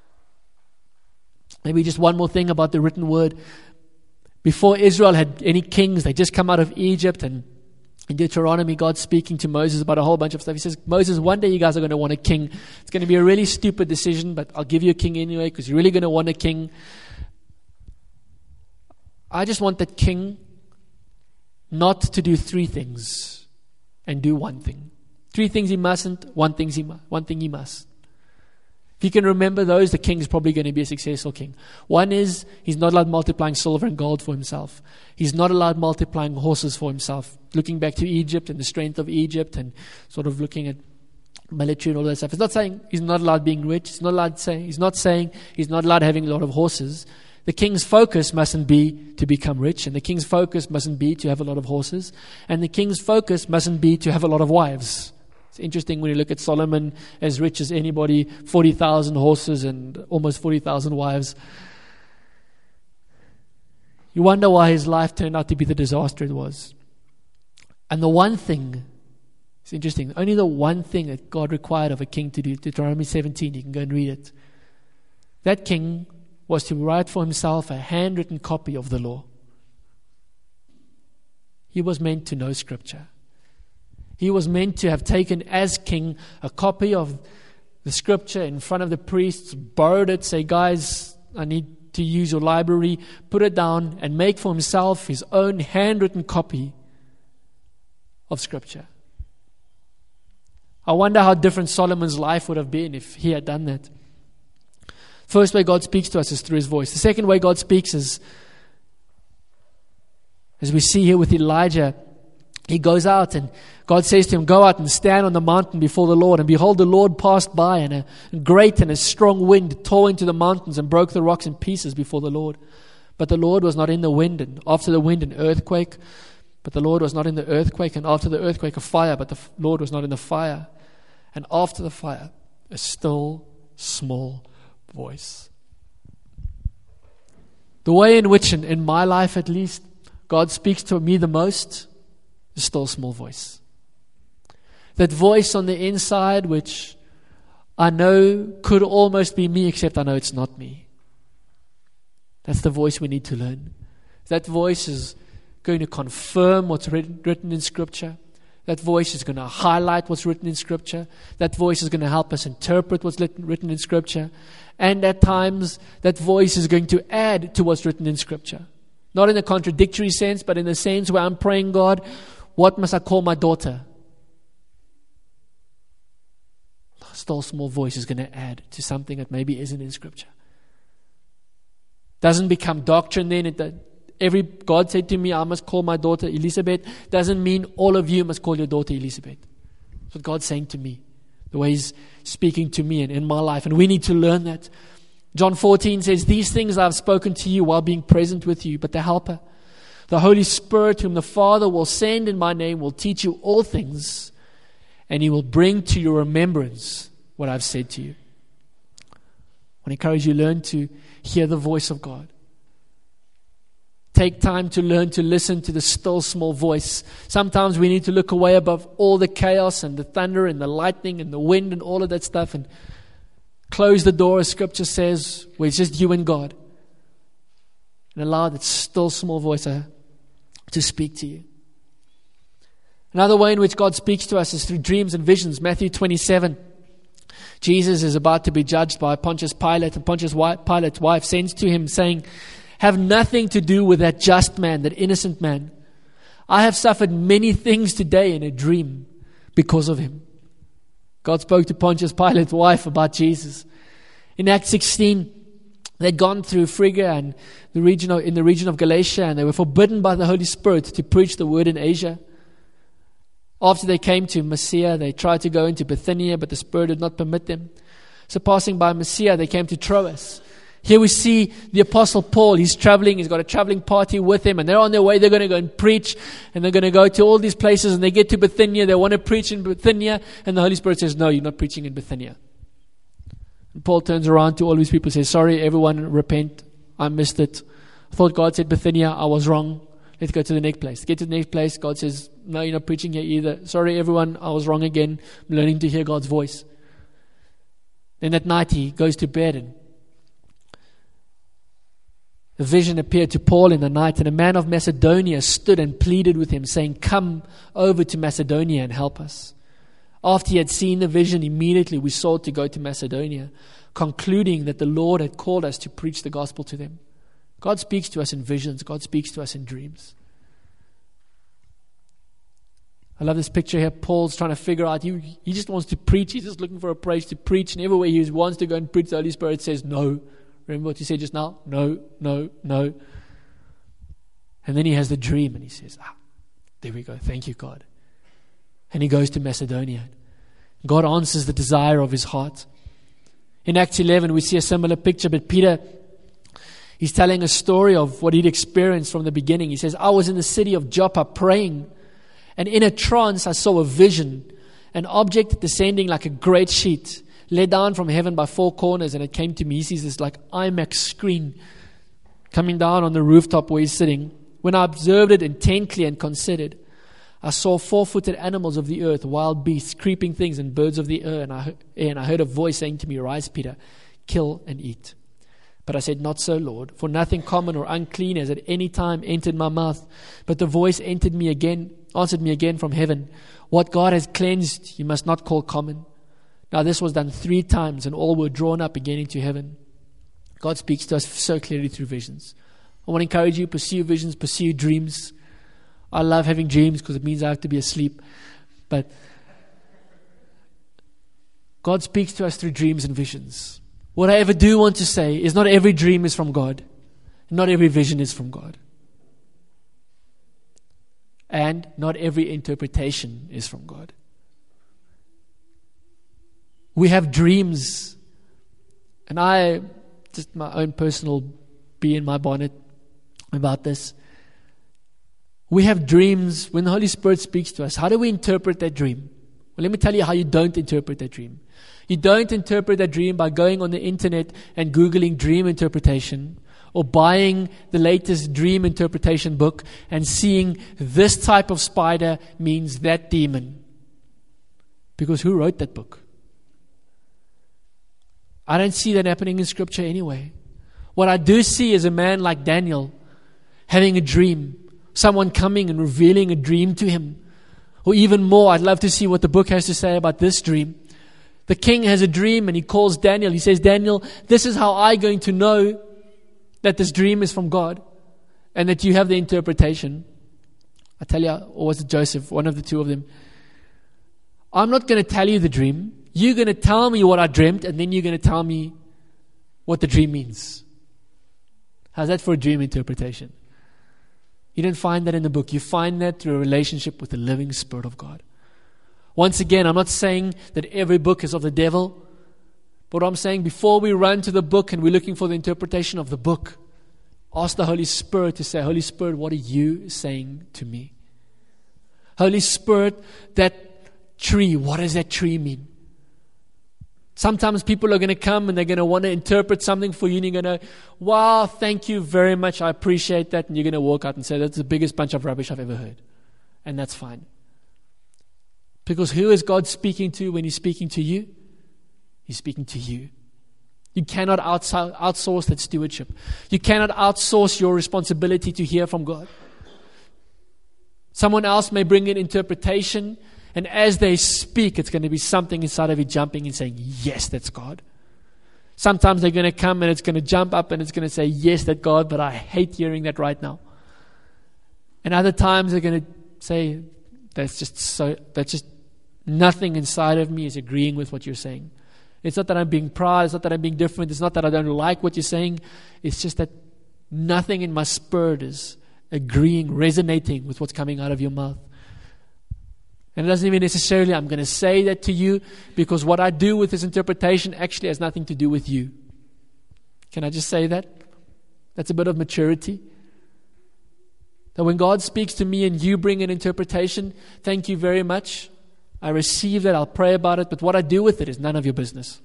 S1: Maybe just one more thing about the written word. Before Israel had any kings, they just come out of Egypt, and in Deuteronomy, God's speaking to Moses about a whole bunch of stuff. He says, Moses, one day you guys are going to want a king. It's going to be a really stupid decision, but I'll give you a king anyway, because you're really going to want a king. I just want that king not to do three things and do one thing. Three things he mustn't, one thing he, mu- one thing he must. If you can remember those, the king is probably going to be a successful king. One is, he's not allowed multiplying silver and gold for himself. He's not allowed multiplying horses for himself. Looking back to Egypt and the strength of Egypt and sort of looking at military and all that stuff. It's not saying he's not allowed being rich. It's not allowed saying, he's not saying he's not allowed having a lot of horses. The king's focus mustn't be to become rich, and the king's focus mustn't be to have a lot of horses, and the king's focus mustn't be to have a lot of wives. It's interesting when you look at Solomon, as rich as anybody, forty thousand horses and almost forty thousand wives. You wonder why his life turned out to be the disaster it was. And the one thing, it's interesting, only the one thing that God required of a king to do, Deuteronomy seventeen, you can go and read it. That king was to write for himself a handwritten copy of the law. He was meant to know Scripture. He was meant to have taken as king a copy of the Scripture in front of the priests, borrowed it, say, guys, I need to use your library, put it down, and make for himself his own handwritten copy of Scripture. I wonder how different Solomon's life would have been if he had done that. First way God speaks to us is through His voice. The second way God speaks is, as we see here with Elijah, he goes out and God says to him, go out and stand on the mountain before the Lord. And behold, the Lord passed by, and a great and a strong wind tore into the mountains and broke the rocks in pieces before the Lord. But the Lord was not in the wind, and after the wind an earthquake. But the Lord was not in the earthquake, and after the earthquake a fire. But the Lord was not in the fire. And after the fire, a still small voice. The way in which, in, in my life at least, God speaks to me the most is still small voice. That voice on the inside which I know could almost be me, except I know it's not me. That's the voice we need to learn. That voice is going to confirm what's written, written in Scripture. That voice is going to highlight what's written in Scripture. That voice is going to help us interpret what's written in Scripture. And at times, that voice is going to add to what's written in Scripture. Not in a contradictory sense, but in the sense where I'm praying, God, what must I call my daughter? A still small voice is going to add to something that maybe isn't in Scripture. Doesn't become doctrine then. It, every God said to me, I must call my daughter Elizabeth. Doesn't mean all of you must call your daughter Elizabeth. That's what God's saying to me. The way He's speaking to me and in my life. And we need to learn that. John fourteen says, these things I have spoken to you while being present with you, but the Helper, the Holy Spirit, whom the Father will send in my name, will teach you all things, and He will bring to your remembrance what I've said to you. I want to encourage you to learn to hear the voice of God. take time to learn to listen to the still small voice. Sometimes we need to look away above all the chaos and the thunder and the lightning and the wind and all of that stuff and close the door, as Scripture says, where it's just you and God. And allow that still small voice uh, to speak to you. Another way in which God speaks to us is through dreams and visions. Matthew twenty-seven. Jesus is about to be judged by Pontius Pilate, and Pontius Pilate's wife sends to him saying, have nothing to do with that just man, that innocent man. I have suffered many things today in a dream because of him. God spoke to Pontius Pilate's wife about Jesus. In Acts sixteen, they'd gone through Phrygia and the region of, in the region of Galatia, and they were forbidden by the Holy Spirit to preach the word in Asia. After they came to Mysia, they tried to go into Bithynia, but the Spirit did not permit them. So passing by Mysia, they came to Troas. Here we see the Apostle Paul. He's traveling. He's got a traveling party with him. And they're on their way. They're going to go and preach. And they're going to go to all these places. And they get to Bithynia. They want to preach in Bithynia. And the Holy Spirit says, no, you're not preaching in Bithynia. And Paul turns around to all these people and says, sorry, everyone, repent. I missed it. I thought God said Bithynia. I was wrong. Let's go to the next place. Get to the next place. God says, no, you're not preaching here either. Sorry, everyone. I was wrong again. I'm learning to hear God's voice. Then that night he goes to bed, and a vision appeared to Paul in the night, and a man of Macedonia stood and pleaded with him, saying, come over to Macedonia and help us. After he had seen the vision, immediately we sought to go to Macedonia, concluding that the Lord had called us to preach the gospel to them. God speaks to us in visions. God speaks to us in dreams. I love this picture here. Paul's trying to figure out, he, he just wants to preach. He's just looking for a place to preach. And everywhere he wants to go and preach, the Holy Spirit says, no. Remember what you said just now? No, no, no. And then he has the dream and he says, ah, there we go. Thank you, God. And he goes to Macedonia. God answers the desire of his heart. In Acts eleven, we see a similar picture, but Peter, he's telling a story of what he'd experienced from the beginning. He says, I was in the city of Joppa praying, and in a trance I saw a vision, an object descending like a great sheet, led down from heaven by four corners, and it came to me. He sees this like IMAX screen coming down on the rooftop where he's sitting. When I observed it intently and considered, I saw four-footed animals of the earth, wild beasts, creeping things, and birds of the air. And I, and I heard a voice saying to me, rise, Peter, kill and eat. But I said, not so, Lord, for nothing common or unclean has at any time entered my mouth. But the voice entered me again, answered me again from heaven, what God has cleansed, you must not call common. Now this was done three times, and all were drawn up again into heaven. God speaks to us so clearly through visions. I want to encourage you, pursue visions, pursue dreams. I love having dreams because it means I have to be asleep. But God speaks to us through dreams and visions. What I ever do want to say is not every dream is from God. Not every vision is from God. And not every interpretation is from God. We have dreams. And I, just my own personal bee in my bonnet about this. We have dreams when the Holy Spirit speaks to us. How do we interpret that dream? Well, let me tell you how you don't interpret that dream. You don't interpret that dream by going on the internet and Googling dream interpretation, or buying the latest dream interpretation book and seeing this type of spider means that demon. Because who wrote that book? I don't see that happening in Scripture anyway. What I do see is a man like Daniel having a dream. Someone coming and revealing a dream to him. Or even more, I'd love to see what the book has to say about this dream. The king has a dream and he calls Daniel. He says, Daniel, this is how I'm going to know that this dream is from God and that you have the interpretation. I tell you, or was it Joseph, one of the two of them? I'm not going to tell you the dream. You're going to tell me what I dreamt, and then you're going to tell me what the dream means. How's that for a dream interpretation? You don't find that in the book. You find that through a relationship with the living Spirit of God. Once again, I'm not saying that every book is of the devil. But what I'm saying, before we run to the book and we're looking for the interpretation of the book, ask the Holy Spirit to say, Holy Spirit, what are you saying to me? Holy Spirit, that tree, what does that tree mean? Sometimes people are going to come and they're going to want to interpret something for you, and you're going to, wow, thank you very much, I appreciate that. And you're going to walk out and say, that's the biggest bunch of rubbish I've ever heard. And that's fine. Because who is God speaking to when He's speaking to you? He's speaking to you. You cannot outsource that stewardship. You cannot outsource your responsibility to hear from God. Someone else may bring in interpretation, and as they speak, it's going to be something inside of you jumping and saying, yes, that's God. Sometimes they're going to come and it's going to jump up and it's going to say, yes, that's God, but I hate hearing that right now. And other times they're going to say, that's just so, that's just nothing inside of me is agreeing with what you're saying. It's not that I'm being proud. It's not that I'm being different. It's not that I don't like what you're saying. It's just that nothing in my spirit is agreeing, resonating with what's coming out of your mouth. And it doesn't even necessarily, I'm going to say that to you, because what I do with this interpretation actually has nothing to do with you. Can I just say that? That's a bit of maturity. That when God speaks to me and you bring an interpretation, thank you very much. I receive that, I'll pray about it, but what I do with it is none of your business.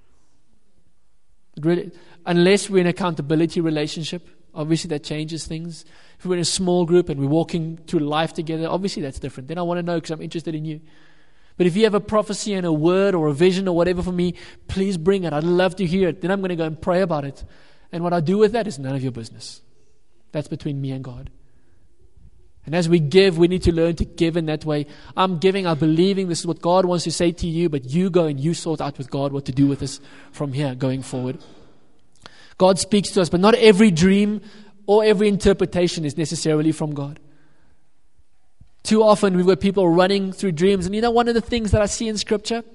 S1: It really, unless we're in an accountability relationship, obviously that changes things. If we're in a small group and we're walking through life together, obviously that's different. Then I want to know because I'm interested in you. But if you have a prophecy and a word or a vision or whatever for me, please bring it. I'd love to hear it. Then I'm going to go and pray about it. And what I do with that is none of your business. That's between me and God. And as we give, we need to learn to give in that way. I'm giving, I'm believing this is what God wants to say to you, but you go and you sort out with God what to do with this from here going forward. God speaks to us, but not every dream or every interpretation is necessarily from God. Too often we've got people running through dreams. And you know one of the things that I see in Scripture?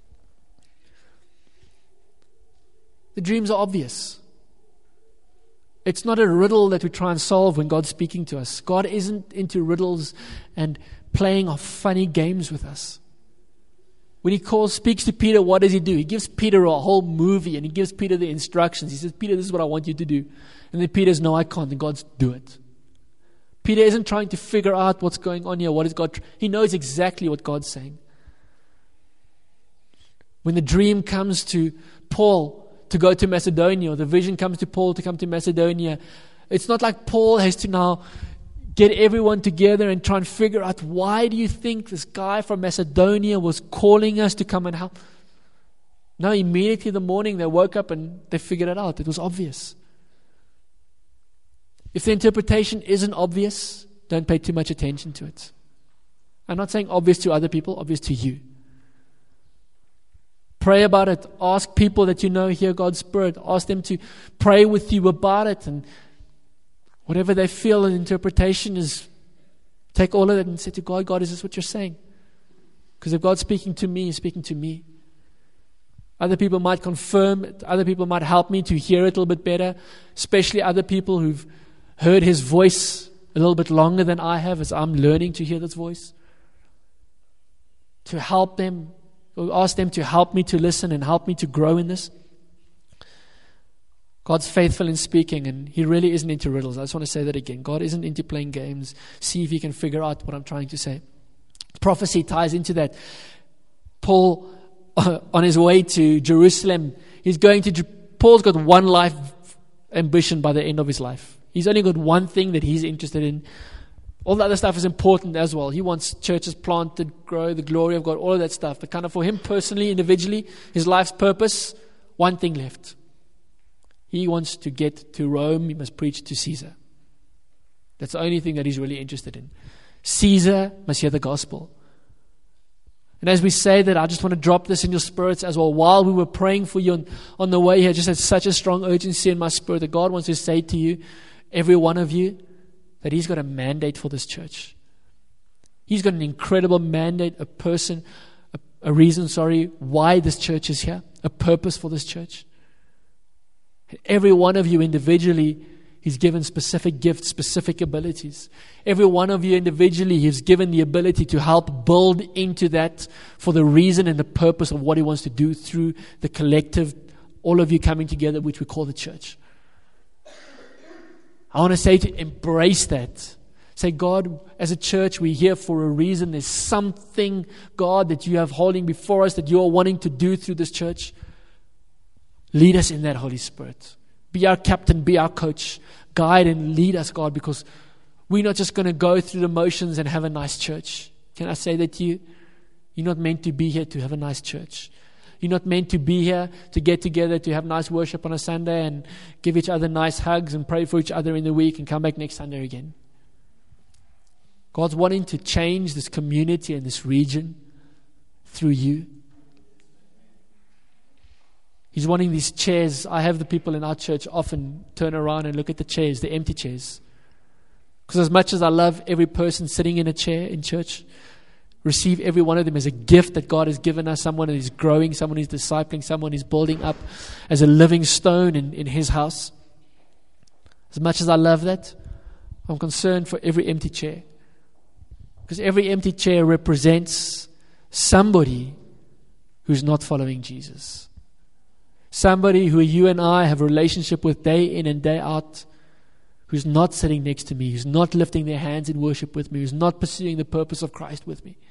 S1: The dreams are obvious. It's not a riddle that we try and solve when God's speaking to us. God isn't into riddles and playing off funny games with us. When He calls, speaks to Peter, what does He do? He gives Peter a whole movie and He gives Peter the instructions. He says, Peter, this is what I want you to do. And then Peter says, no, I can't. And God's, do it. Peter isn't trying to figure out what's going on here. What is God? He knows exactly what God's saying. When the dream comes to Paul to go to Macedonia, or the vision comes to Paul to come to Macedonia, it's not like Paul has to now get everyone together and try and figure out, why do you think this guy from Macedonia was calling us to come and help? No, immediately in the morning they woke up and they figured it out. It was obvious. If the interpretation isn't obvious, don't pay too much attention to it. I'm not saying obvious to other people, obvious to you. Pray about it. Ask people that you know hear God's Spirit. Ask them to pray with you about it. And whatever they feel an interpretation is, take all of it and say to God, God, is this what you're saying? Because if God's speaking to me, He's speaking to me. Other people might confirm it. Other people might help me to hear it a little bit better. Especially other people who've heard His voice a little bit longer than I have, as I'm learning to hear this voice. To help them. Ask them to help me to listen and help me to grow in this. God's faithful in speaking, and He really isn't into riddles. I just want to say that again. God isn't into playing games. See if He can figure out what I'm trying to say. Prophecy ties into that. Paul, uh, on his way to Jerusalem, he's going to. Paul's got one life ambition by the end of his life. He's only got one thing that he's interested in. All the other stuff is important as well. He wants churches planted, grow, the glory of God, all of that stuff. But kind of for him personally, individually, his life's purpose, one thing left. He wants to get to Rome. He must preach to Caesar. That's the only thing that he's really interested in. Caesar must hear the gospel. And as we say that, I just want to drop this in your spirits as well. While we were praying for you on, on the way here, I just had such a strong urgency in my spirit that God wants to say to you, every one of you, that He's got a mandate for this church. He's got an incredible mandate, a person, a, a reason, sorry, why this church is here, a purpose for this church. And every one of you individually, He's given specific gifts, specific abilities. Every one of you individually, He's given the ability to help build into that for the reason and the purpose of what He wants to do through the collective, all of you coming together, which we call the church. I want to say to embrace that. Say, God, as a church, we're here for a reason. There's something, God, that you have holding before us that you are wanting to do through this church. Lead us in that, Holy Spirit. Be our captain, be our coach. Guide and lead us, God, because we're not just going to go through the motions and have a nice church. Can I say that to you? You're not meant to be here to have a nice church. You're not meant to be here to get together, to have nice worship on a Sunday and give each other nice hugs and pray for each other in the week and come back next Sunday again. God's wanting to change this community and this region through you. He's wanting these chairs. I have the people in our church often turn around and look at the chairs, the empty chairs. Because as much as I love every person sitting in a chair in church, receive every one of them as a gift that God has given us, someone who is growing, someone who is discipling, someone who is building up as a living stone in, in His house. As much as I love that, I'm concerned for every empty chair. Because every empty chair represents somebody who's not following Jesus. Somebody who you and I have a relationship with day in and day out, who's not sitting next to me, who's not lifting their hands in worship with me, who's not pursuing the purpose of Christ with me.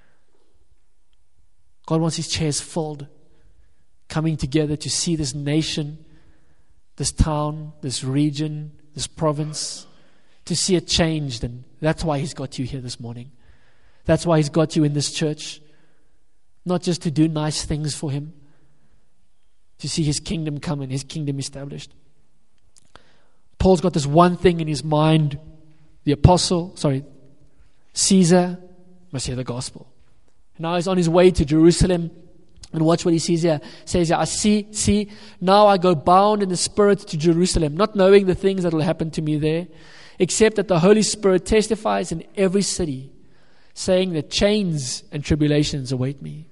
S1: God wants His chairs filled, coming together to see this nation, this town, this region, this province, to see it changed. And that's why He's got you here this morning. That's why He's got you in this church. Not just to do nice things for Him, to see His kingdom come and His kingdom established. Paul's got this one thing in his mind. The apostle, sorry, Caesar must hear the gospel. Now he's on his way to Jerusalem, and watch what he sees here. Says here, I see, see, now I go bound in the Spirit to Jerusalem, not knowing the things that will happen to me there, except that the Holy Spirit testifies in every city, saying that chains and tribulations await me.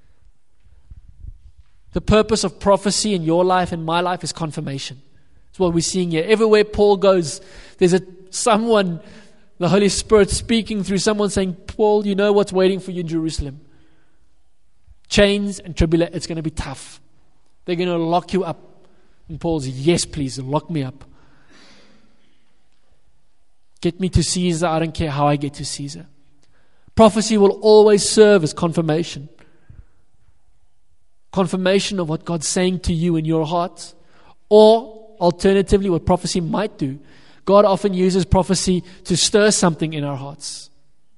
S1: The purpose of prophecy in your life and my life is confirmation. It's what we're seeing here. Everywhere Paul goes, there's a someone, the Holy Spirit speaking through someone saying, Paul, you know what's waiting for you in Jerusalem. Chains and tribulation, it's going to be tough. They're going to lock you up. And Paul's, yes, please, lock me up. Get me to Caesar, I don't care how I get to Caesar. Prophecy will always serve as confirmation. Confirmation of what God's saying to you in your heart. Or, alternatively, what prophecy might do. God often uses prophecy to stir something in our hearts.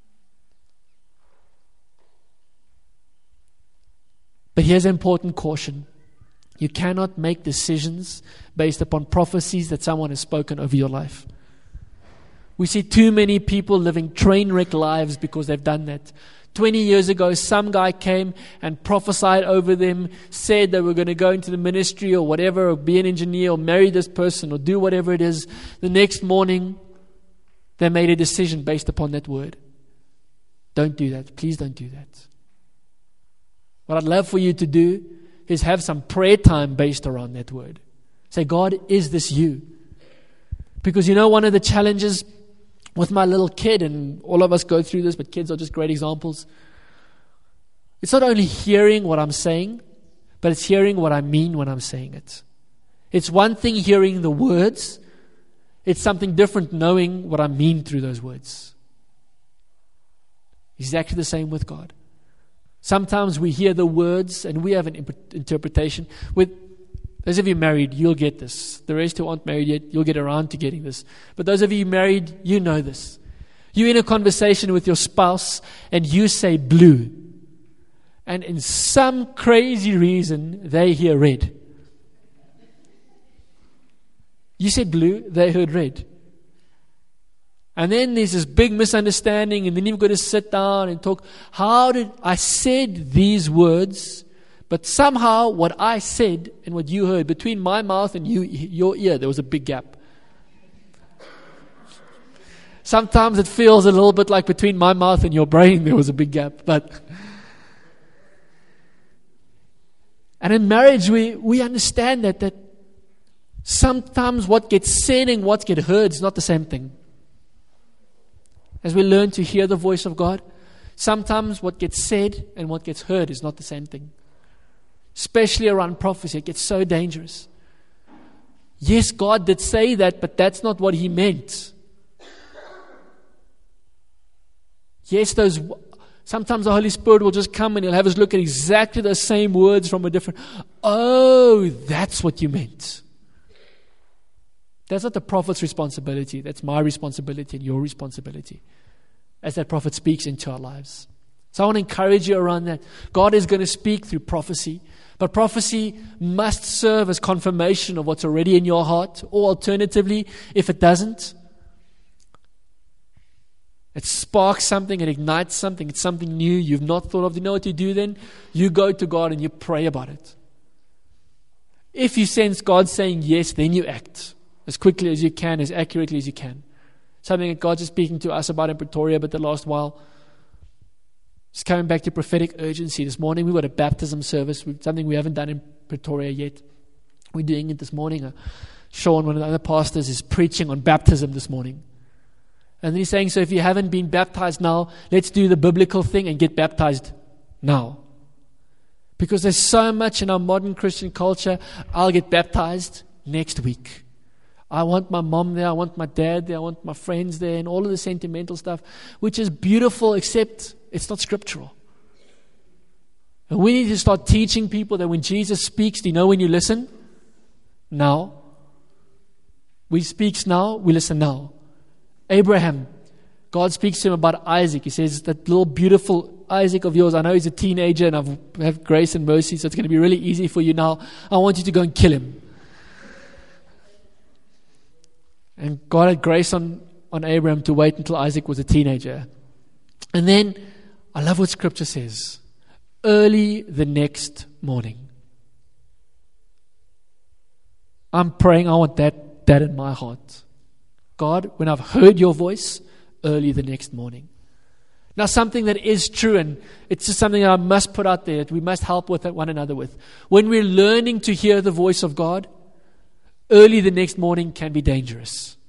S1: But here's an important caution. You cannot make decisions based upon prophecies that someone has spoken over your life. We see too many people living train wreck lives because they've done that. twenty years ago, some guy came and prophesied over them, said they were going to go into the ministry or whatever, or be an engineer, or marry this person, or do whatever it is. The next morning, they made a decision based upon that word. Don't do that. Please don't do that. What I'd love for you to do is have some prayer time based around that word. Say, God, is this you? Because you know, one of the challenges with my little kid, and all of us go through this, but kids are just great examples. It's not only hearing what I'm saying, but it's hearing what I mean when I'm saying it. It's one thing hearing the words. It's something different knowing what I mean through those words. Exactly the same with God. Sometimes we hear the words and we have an imp- interpretation. With those of you married, you'll get this. The rest who aren't married yet, you'll get around to getting this. But those of you married, you know this. You're in a conversation with your spouse and you say blue. And in some crazy reason, they hear red. You said blue, they heard red. And then there's this big misunderstanding, and then you've got to sit down and talk. How did I said these words, but somehow what I said and what you heard, between my mouth and you, your ear, there was a big gap. Sometimes it feels a little bit like between my mouth and your brain there was a big gap. But and in marriage we, we understand that that sometimes what gets said and what gets heard is not the same thing. As we learn to hear the voice of God, sometimes what gets said and what gets heard is not the same thing. Especially around prophecy, it gets so dangerous. Yes, God did say that, but that's not what He meant. Yes, those. Sometimes the Holy Spirit will just come and He'll have us look at exactly the same words from a different. oh, that's what you meant. That's not the prophet's responsibility. That's my responsibility and your responsibility as that prophet speaks into our lives. So I want to encourage you around that. God is going to speak through prophecy, but prophecy must serve as confirmation of what's already in your heart, or alternatively, if it doesn't, it sparks something, it ignites something, it's something new you've not thought of. You know what you do then? You go to God and you pray about it. If you sense God saying yes, then you act as quickly as you can, as accurately as you can. Something that God's just speaking to us about in Pretoria, but the last while, just coming back to prophetic urgency. This morning we got a baptism service, something we haven't done in Pretoria yet. We're doing it this morning. Uh, Sean, one of the other pastors, is preaching on baptism this morning. And then he's saying, so if you haven't been baptized now, let's do the biblical thing and get baptized now. Because there's so much in our modern Christian culture, I'll get baptized next week. I want my mom there, I want my dad there, I want my friends there, and all of the sentimental stuff, which is beautiful, except it's not scriptural. And we need to start teaching people that when Jesus speaks, do you know when you listen? Now. When he speaks now, we listen now. Abraham, God speaks to him about Isaac. He says, that little beautiful Isaac of yours, I know he's a teenager and I've have grace and mercy, so it's going to be really easy for you now. I want you to go and kill him. And God had grace on, on Abraham to wait until Isaac was a teenager. And then, I love what Scripture says. Early the next morning. I'm praying, I want that, that in my heart. God, when I've heard your voice, early the next morning. Now, something that is true, and it's just something that I must put out there, that we must help with one another with. When we're learning to hear the voice of God, early the next morning can be dangerous.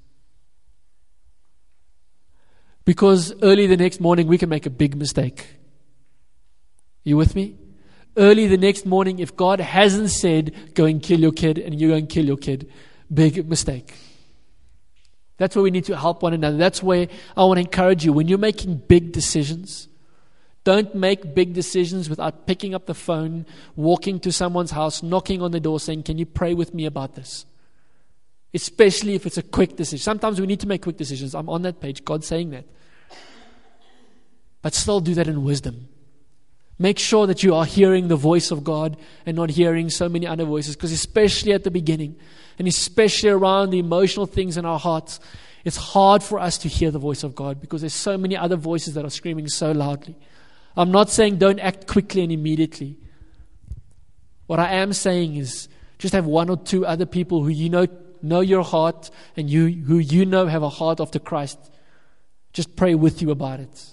S1: Because early the next morning, we can make a big mistake. You with me? Early the next morning, if God hasn't said, go and kill your kid, and you go and kill your kid, big mistake. That's where we need to help one another. That's where I want to encourage you. When you're making big decisions, don't make big decisions without picking up the phone, walking to someone's house, knocking on the door, saying, can you pray with me about this? Especially if it's a quick decision. Sometimes we need to make quick decisions. I'm on that page. God's saying that. But still do that in wisdom. Make sure that you are hearing the voice of God and not hearing so many other voices. Because especially at the beginning, and especially around the emotional things in our hearts, it's hard for us to hear the voice of God because there's so many other voices that are screaming so loudly. I'm not saying don't act quickly and immediately. What I am saying is just have one or two other people who you know know your heart and you who you know have a heart after Christ. Just pray with you about it.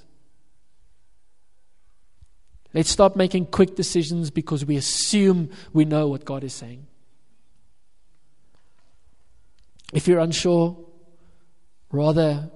S1: Let's stop making quick decisions because we assume we know what God is saying. If you're unsure, rather,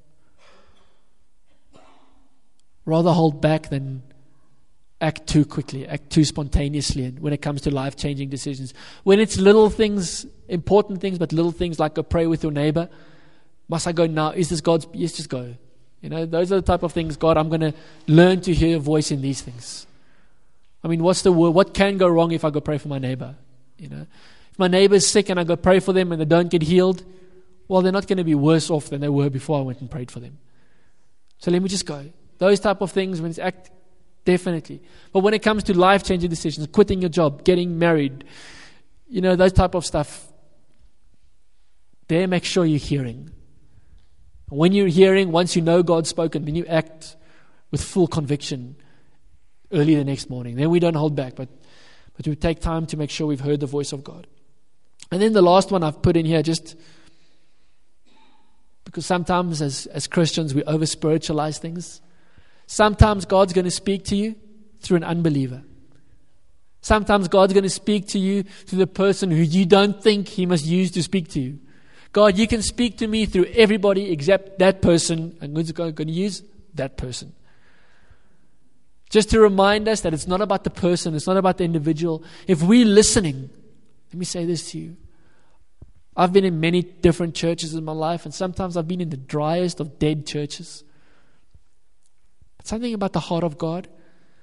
S1: rather hold back than act too quickly, act too spontaneously when it comes to life-changing decisions. When it's little things, important things, but little things like go pray with your neighbor. Must I go now? Is this God's? Yes, just go. You know, those are the type of things, God, I'm going to learn to hear your voice in these things. I mean, what's the word? What can go wrong if I go pray for my neighbor? You know, if my neighbor is sick and I go pray for them and they don't get healed, well, they're not going to be worse off than they were before I went and prayed for them. So let me just go. Those type of things, when it's act, definitely. But when it comes to life-changing decisions, quitting your job, getting married, you know, those type of stuff, there make sure you're hearing. When you're hearing, once you know God's spoken, then you act with full conviction early the next morning. Then we don't hold back, but, but we take time to make sure we've heard the voice of God. And then the last one I've put in here, just because sometimes as, as Christians we over-spiritualize things. Sometimes God's going to speak to you through an unbeliever. Sometimes God's going to speak to you through the person who you don't think He must use to speak to you. God, you can speak to me through everybody except that person. I'm going to use that person. Just to remind us that it's not about the person, it's not about the individual. If we're listening, let me say this to you. I've been in many different churches in my life, and sometimes I've been in the driest of dead churches. But something about the heart of God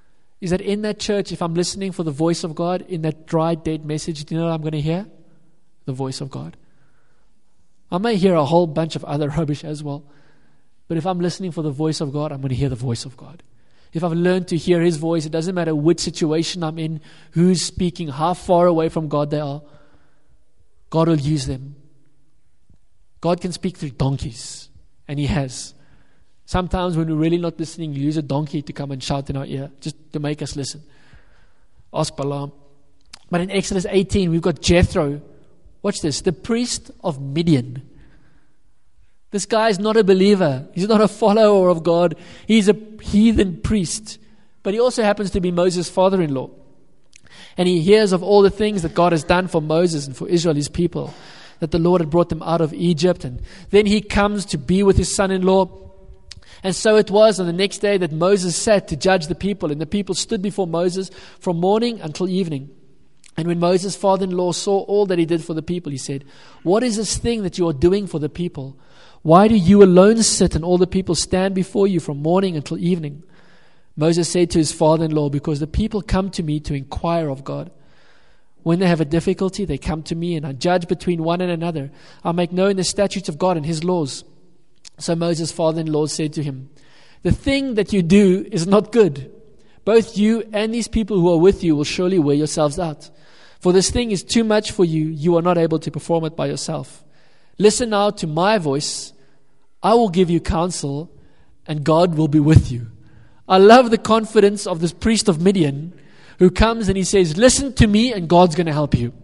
S1: is that in that church, if I'm listening for the voice of God, in that dry, dead message, do you know what I'm going to hear? The voice of God. I may hear a whole bunch of other rubbish as well. But if I'm listening for the voice of God, I'm going to hear the voice of God. If I've learned to hear His voice, it doesn't matter which situation I'm in, who's speaking, how far away from God they are, God will use them. God can speak through donkeys, and He has. Sometimes when we're really not listening, you use a donkey to come and shout in our ear, just to make us listen. Ask Balaam. But in Exodus eighteen, we've got Jethro. Watch this, the priest of Midian. This guy is not a believer. He's not a follower of God. He's a heathen priest. But he also happens to be Moses' father-in-law. And he hears of all the things that God has done for Moses and for Israel, His people. That the Lord had brought them out of Egypt. And then he comes to be with his son-in-law. And so it was on the next day that Moses sat to judge the people. And the people stood before Moses from morning until evening. And when Moses' father-in-law saw all that he did for the people, he said, "What is this thing that you are doing for the people? Why do you alone sit and all the people stand before you from morning until evening?" Moses said to his father-in-law, "Because the people come to me to inquire of God. When they have a difficulty, they come to me, and I judge between one and another. I make known the statutes of God and His laws." So Moses' father-in-law said to him, "The thing that you do is not good. Both you and these people who are with you will surely wear yourselves out. For this thing is too much for you. You are not able to perform it by yourself. Listen now to my voice. I will give you counsel, and God will be with you." I love the confidence of this priest of Midian who comes and he says, "Listen to me, and God's going to help you.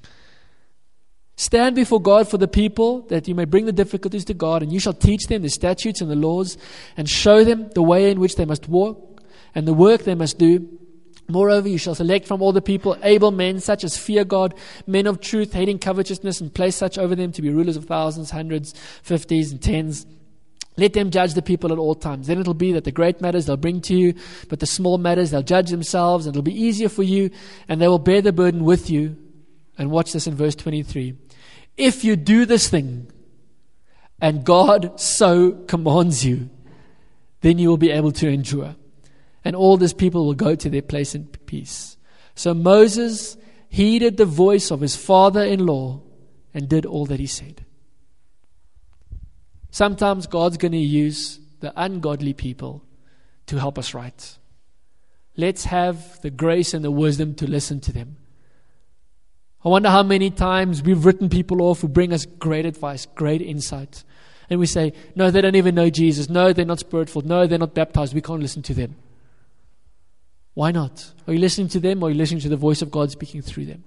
S1: Stand before God for the people, that you may bring the difficulties to God, and you shall teach them the statutes and the laws, and show them the way in which they must walk, and the work they must do. Moreover, you shall select from all the people able men, such as fear God, men of truth, hating covetousness, and place such over them to be rulers of thousands, hundreds, fifties, and tens. Let them judge the people at all times. Then it'll be that the great matters they'll bring to you, but the small matters they'll judge themselves, and it'll be easier for you, and they will bear the burden with you." And watch this in verse twenty-three. "If you do this thing, and God so commands you, then you will be able to endure. And all this people will go to their place in peace." So Moses heeded the voice of his father-in-law and did all that he said. Sometimes God's going to use the ungodly people to help us right. Let's have the grace and the wisdom to listen to them. I wonder how many times we've written people off who bring us great advice, great insight. And we say, "No, they don't even know Jesus. No, they're not spirit-filled. No, they're not baptized. We can't listen to them." Why not? Are you listening to them, or are you listening to the voice of God speaking through them?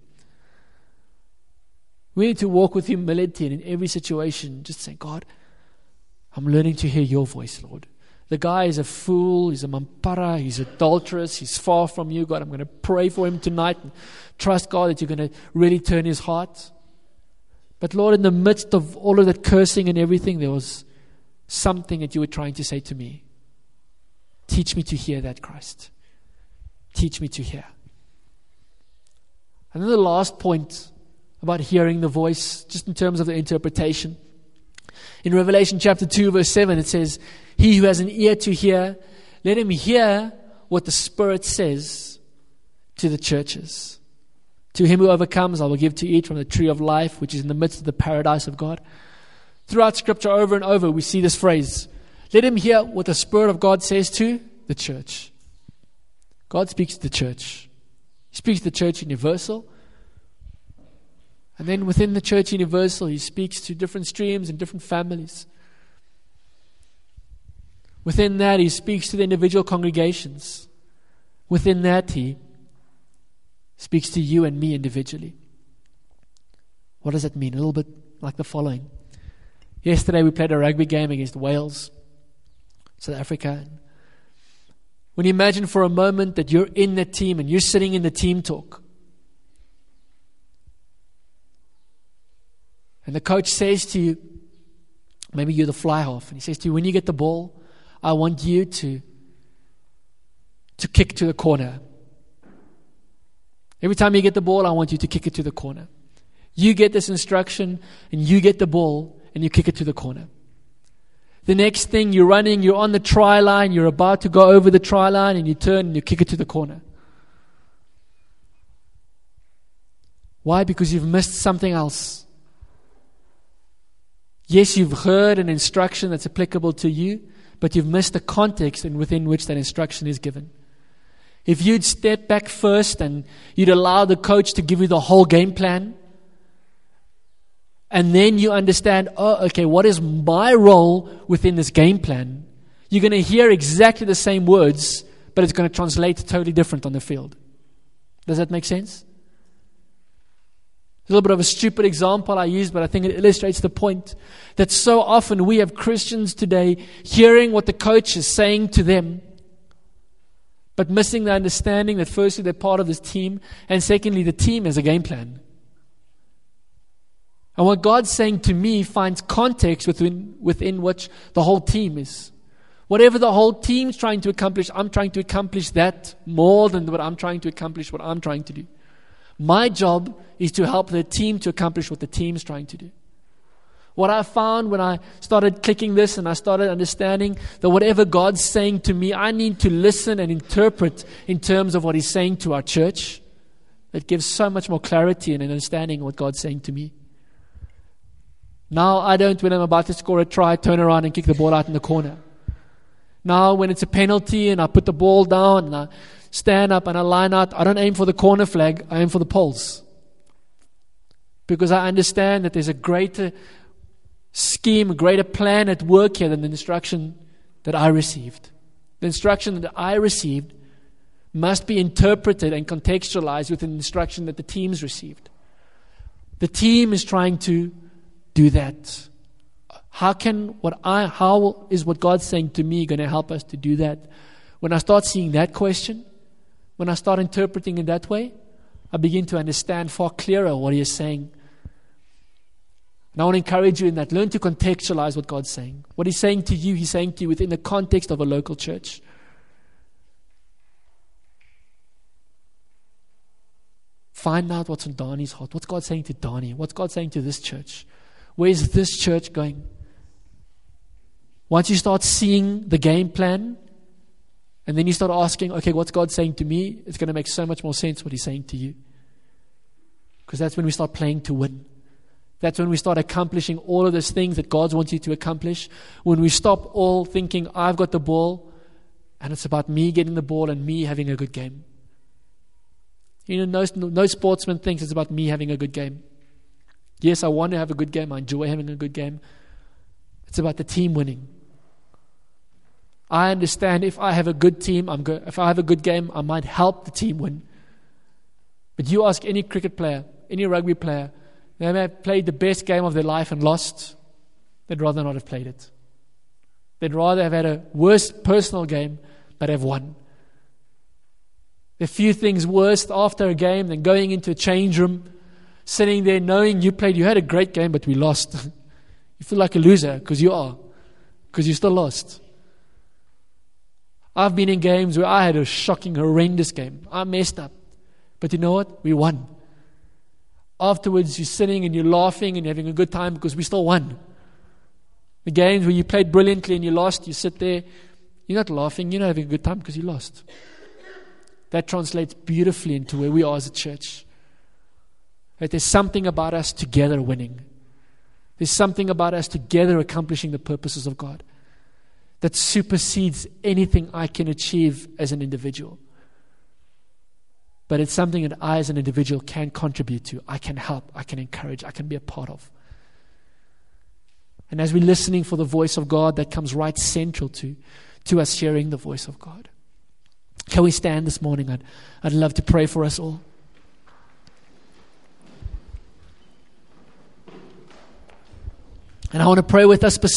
S1: We need to walk with humility, and in every situation, just say, "God, I'm learning to hear your voice, Lord. The guy is a fool, he's a mampara, he's adulterous, he's far from you, God. I'm going to pray for him tonight and trust, God, that you're going to really turn his heart." But Lord, in the midst of all of that cursing and everything, there was something that you were trying to say to me. Teach me to hear that, Christ. Teach me to hear. And then the last point about hearing the voice, just in terms of the interpretation. In Revelation chapter two, verse seven, it says, "He who has an ear to hear, let him hear what the Spirit says to the churches. To him who overcomes, I will give to each from the tree of life, which is in the midst of the paradise of God." Throughout Scripture, over and over, we see this phrase, "Let him hear what the Spirit of God says to the church." God speaks to the church. He speaks to the church universal. And then within the church universal, He speaks to different streams and different families. Within that, He speaks to the individual congregations. Within that, He speaks to you and me individually. What does that mean? A little bit like the following. Yesterday, we played a rugby game against Wales, South Africa. When you imagine for a moment that you're in the team and you're sitting in the team talk, and the coach says to you, maybe you're the fly half, and he says to you, "When you get the ball, I want you to, to kick to the corner. Every time you get the ball, I want you to kick it to the corner. You get this instruction, and you get the ball, and you kick it to the corner." The next thing, you're running, you're on the try line, you're about to go over the try line, and you turn and you kick it to the corner. Why? Because you've missed something else. Yes, you've heard an instruction that's applicable to you, but you've missed the context in within which that instruction is given. If you'd step back first and you'd allow the coach to give you the whole game plan, and then you understand, oh, okay, what is my role within this game plan? You're going to hear exactly the same words, but it's going to translate totally different on the field. Does that make sense? A little bit of a stupid example I use, but I think it illustrates the point that so often we have Christians today hearing what the coach is saying to them, but missing the understanding that firstly they're part of this team, and secondly the team has a game plan. And what God's saying to me finds context within, within which the whole team is. Whatever the whole team's trying to accomplish, I'm trying to accomplish that more than what I'm trying to accomplish, what I'm trying to do. My job is to help the team to accomplish what the team's trying to do. What I found when I started clicking this and I started understanding that whatever God's saying to me, I need to listen and interpret in terms of what He's saying to our church. It gives so much more clarity and understanding of what God's saying to me. Now I don't, when I'm about to score a try, turn around and kick the ball out in the corner. Now when it's a penalty and I put the ball down and I stand up and I line out, I don't aim for the corner flag, I aim for the poles. Because I understand that there's a greater scheme, a greater plan at work here than the instruction that I received. The instruction that I received must be interpreted and contextualized within the instruction that the team's received. The team is trying to do that. How can what I how is what God's saying to me going to help us to do that? When I start seeing that question, when I start interpreting in that way, I begin to understand far clearer what He is saying. And I want to encourage you in that. Learn to contextualize what God's saying. What He's saying to you, He's saying to you within the context of a local church. Find out what's on Donnie's heart. What's God saying to Donnie? What's God saying to this church? Where's this church going? Once you start seeing the game plan, and then you start asking, okay, what's God saying to me? It's going to make so much more sense what He's saying to you. Because that's when we start playing to win. That's when we start accomplishing all of those things that God wants you to accomplish. When we stop all thinking, I've got the ball, and it's about me getting the ball and me having a good game. You know, no, no sportsman thinks it's about me having a good game. Yes, I want to have a good game. I enjoy having a good game. It's about the team winning. I understand if I have a good team, I'm go- if I have a good game, I might help the team win. But you ask any cricket player, any rugby player, they may have played the best game of their life and lost. They'd rather not have played it. They'd rather have had a worse personal game, but have won. There are few things worse after a game than going into a change room, sitting there knowing you played, you had a great game, but we lost. You feel like a loser because you are, because you still lost. I've been in games where I had a shocking, horrendous game. I messed up. But you know what? We won. Afterwards, you're sitting and you're laughing and you're having a good time because we still won. The games where you played brilliantly and you lost, you sit there, you're not laughing, you're not having a good time because you lost. That translates beautifully into where we are as a church. That there's something about us together winning. There's something about us together accomplishing the purposes of God that supersedes anything I can achieve as an individual. But it's something that I as an individual can contribute to. I can help, I can encourage, I can be a part of. And as we're listening for the voice of God, that comes right central to, to us hearing the voice of God. Can we stand this morning? I'd, I'd love to pray for us all. And I want to pray with us specifically.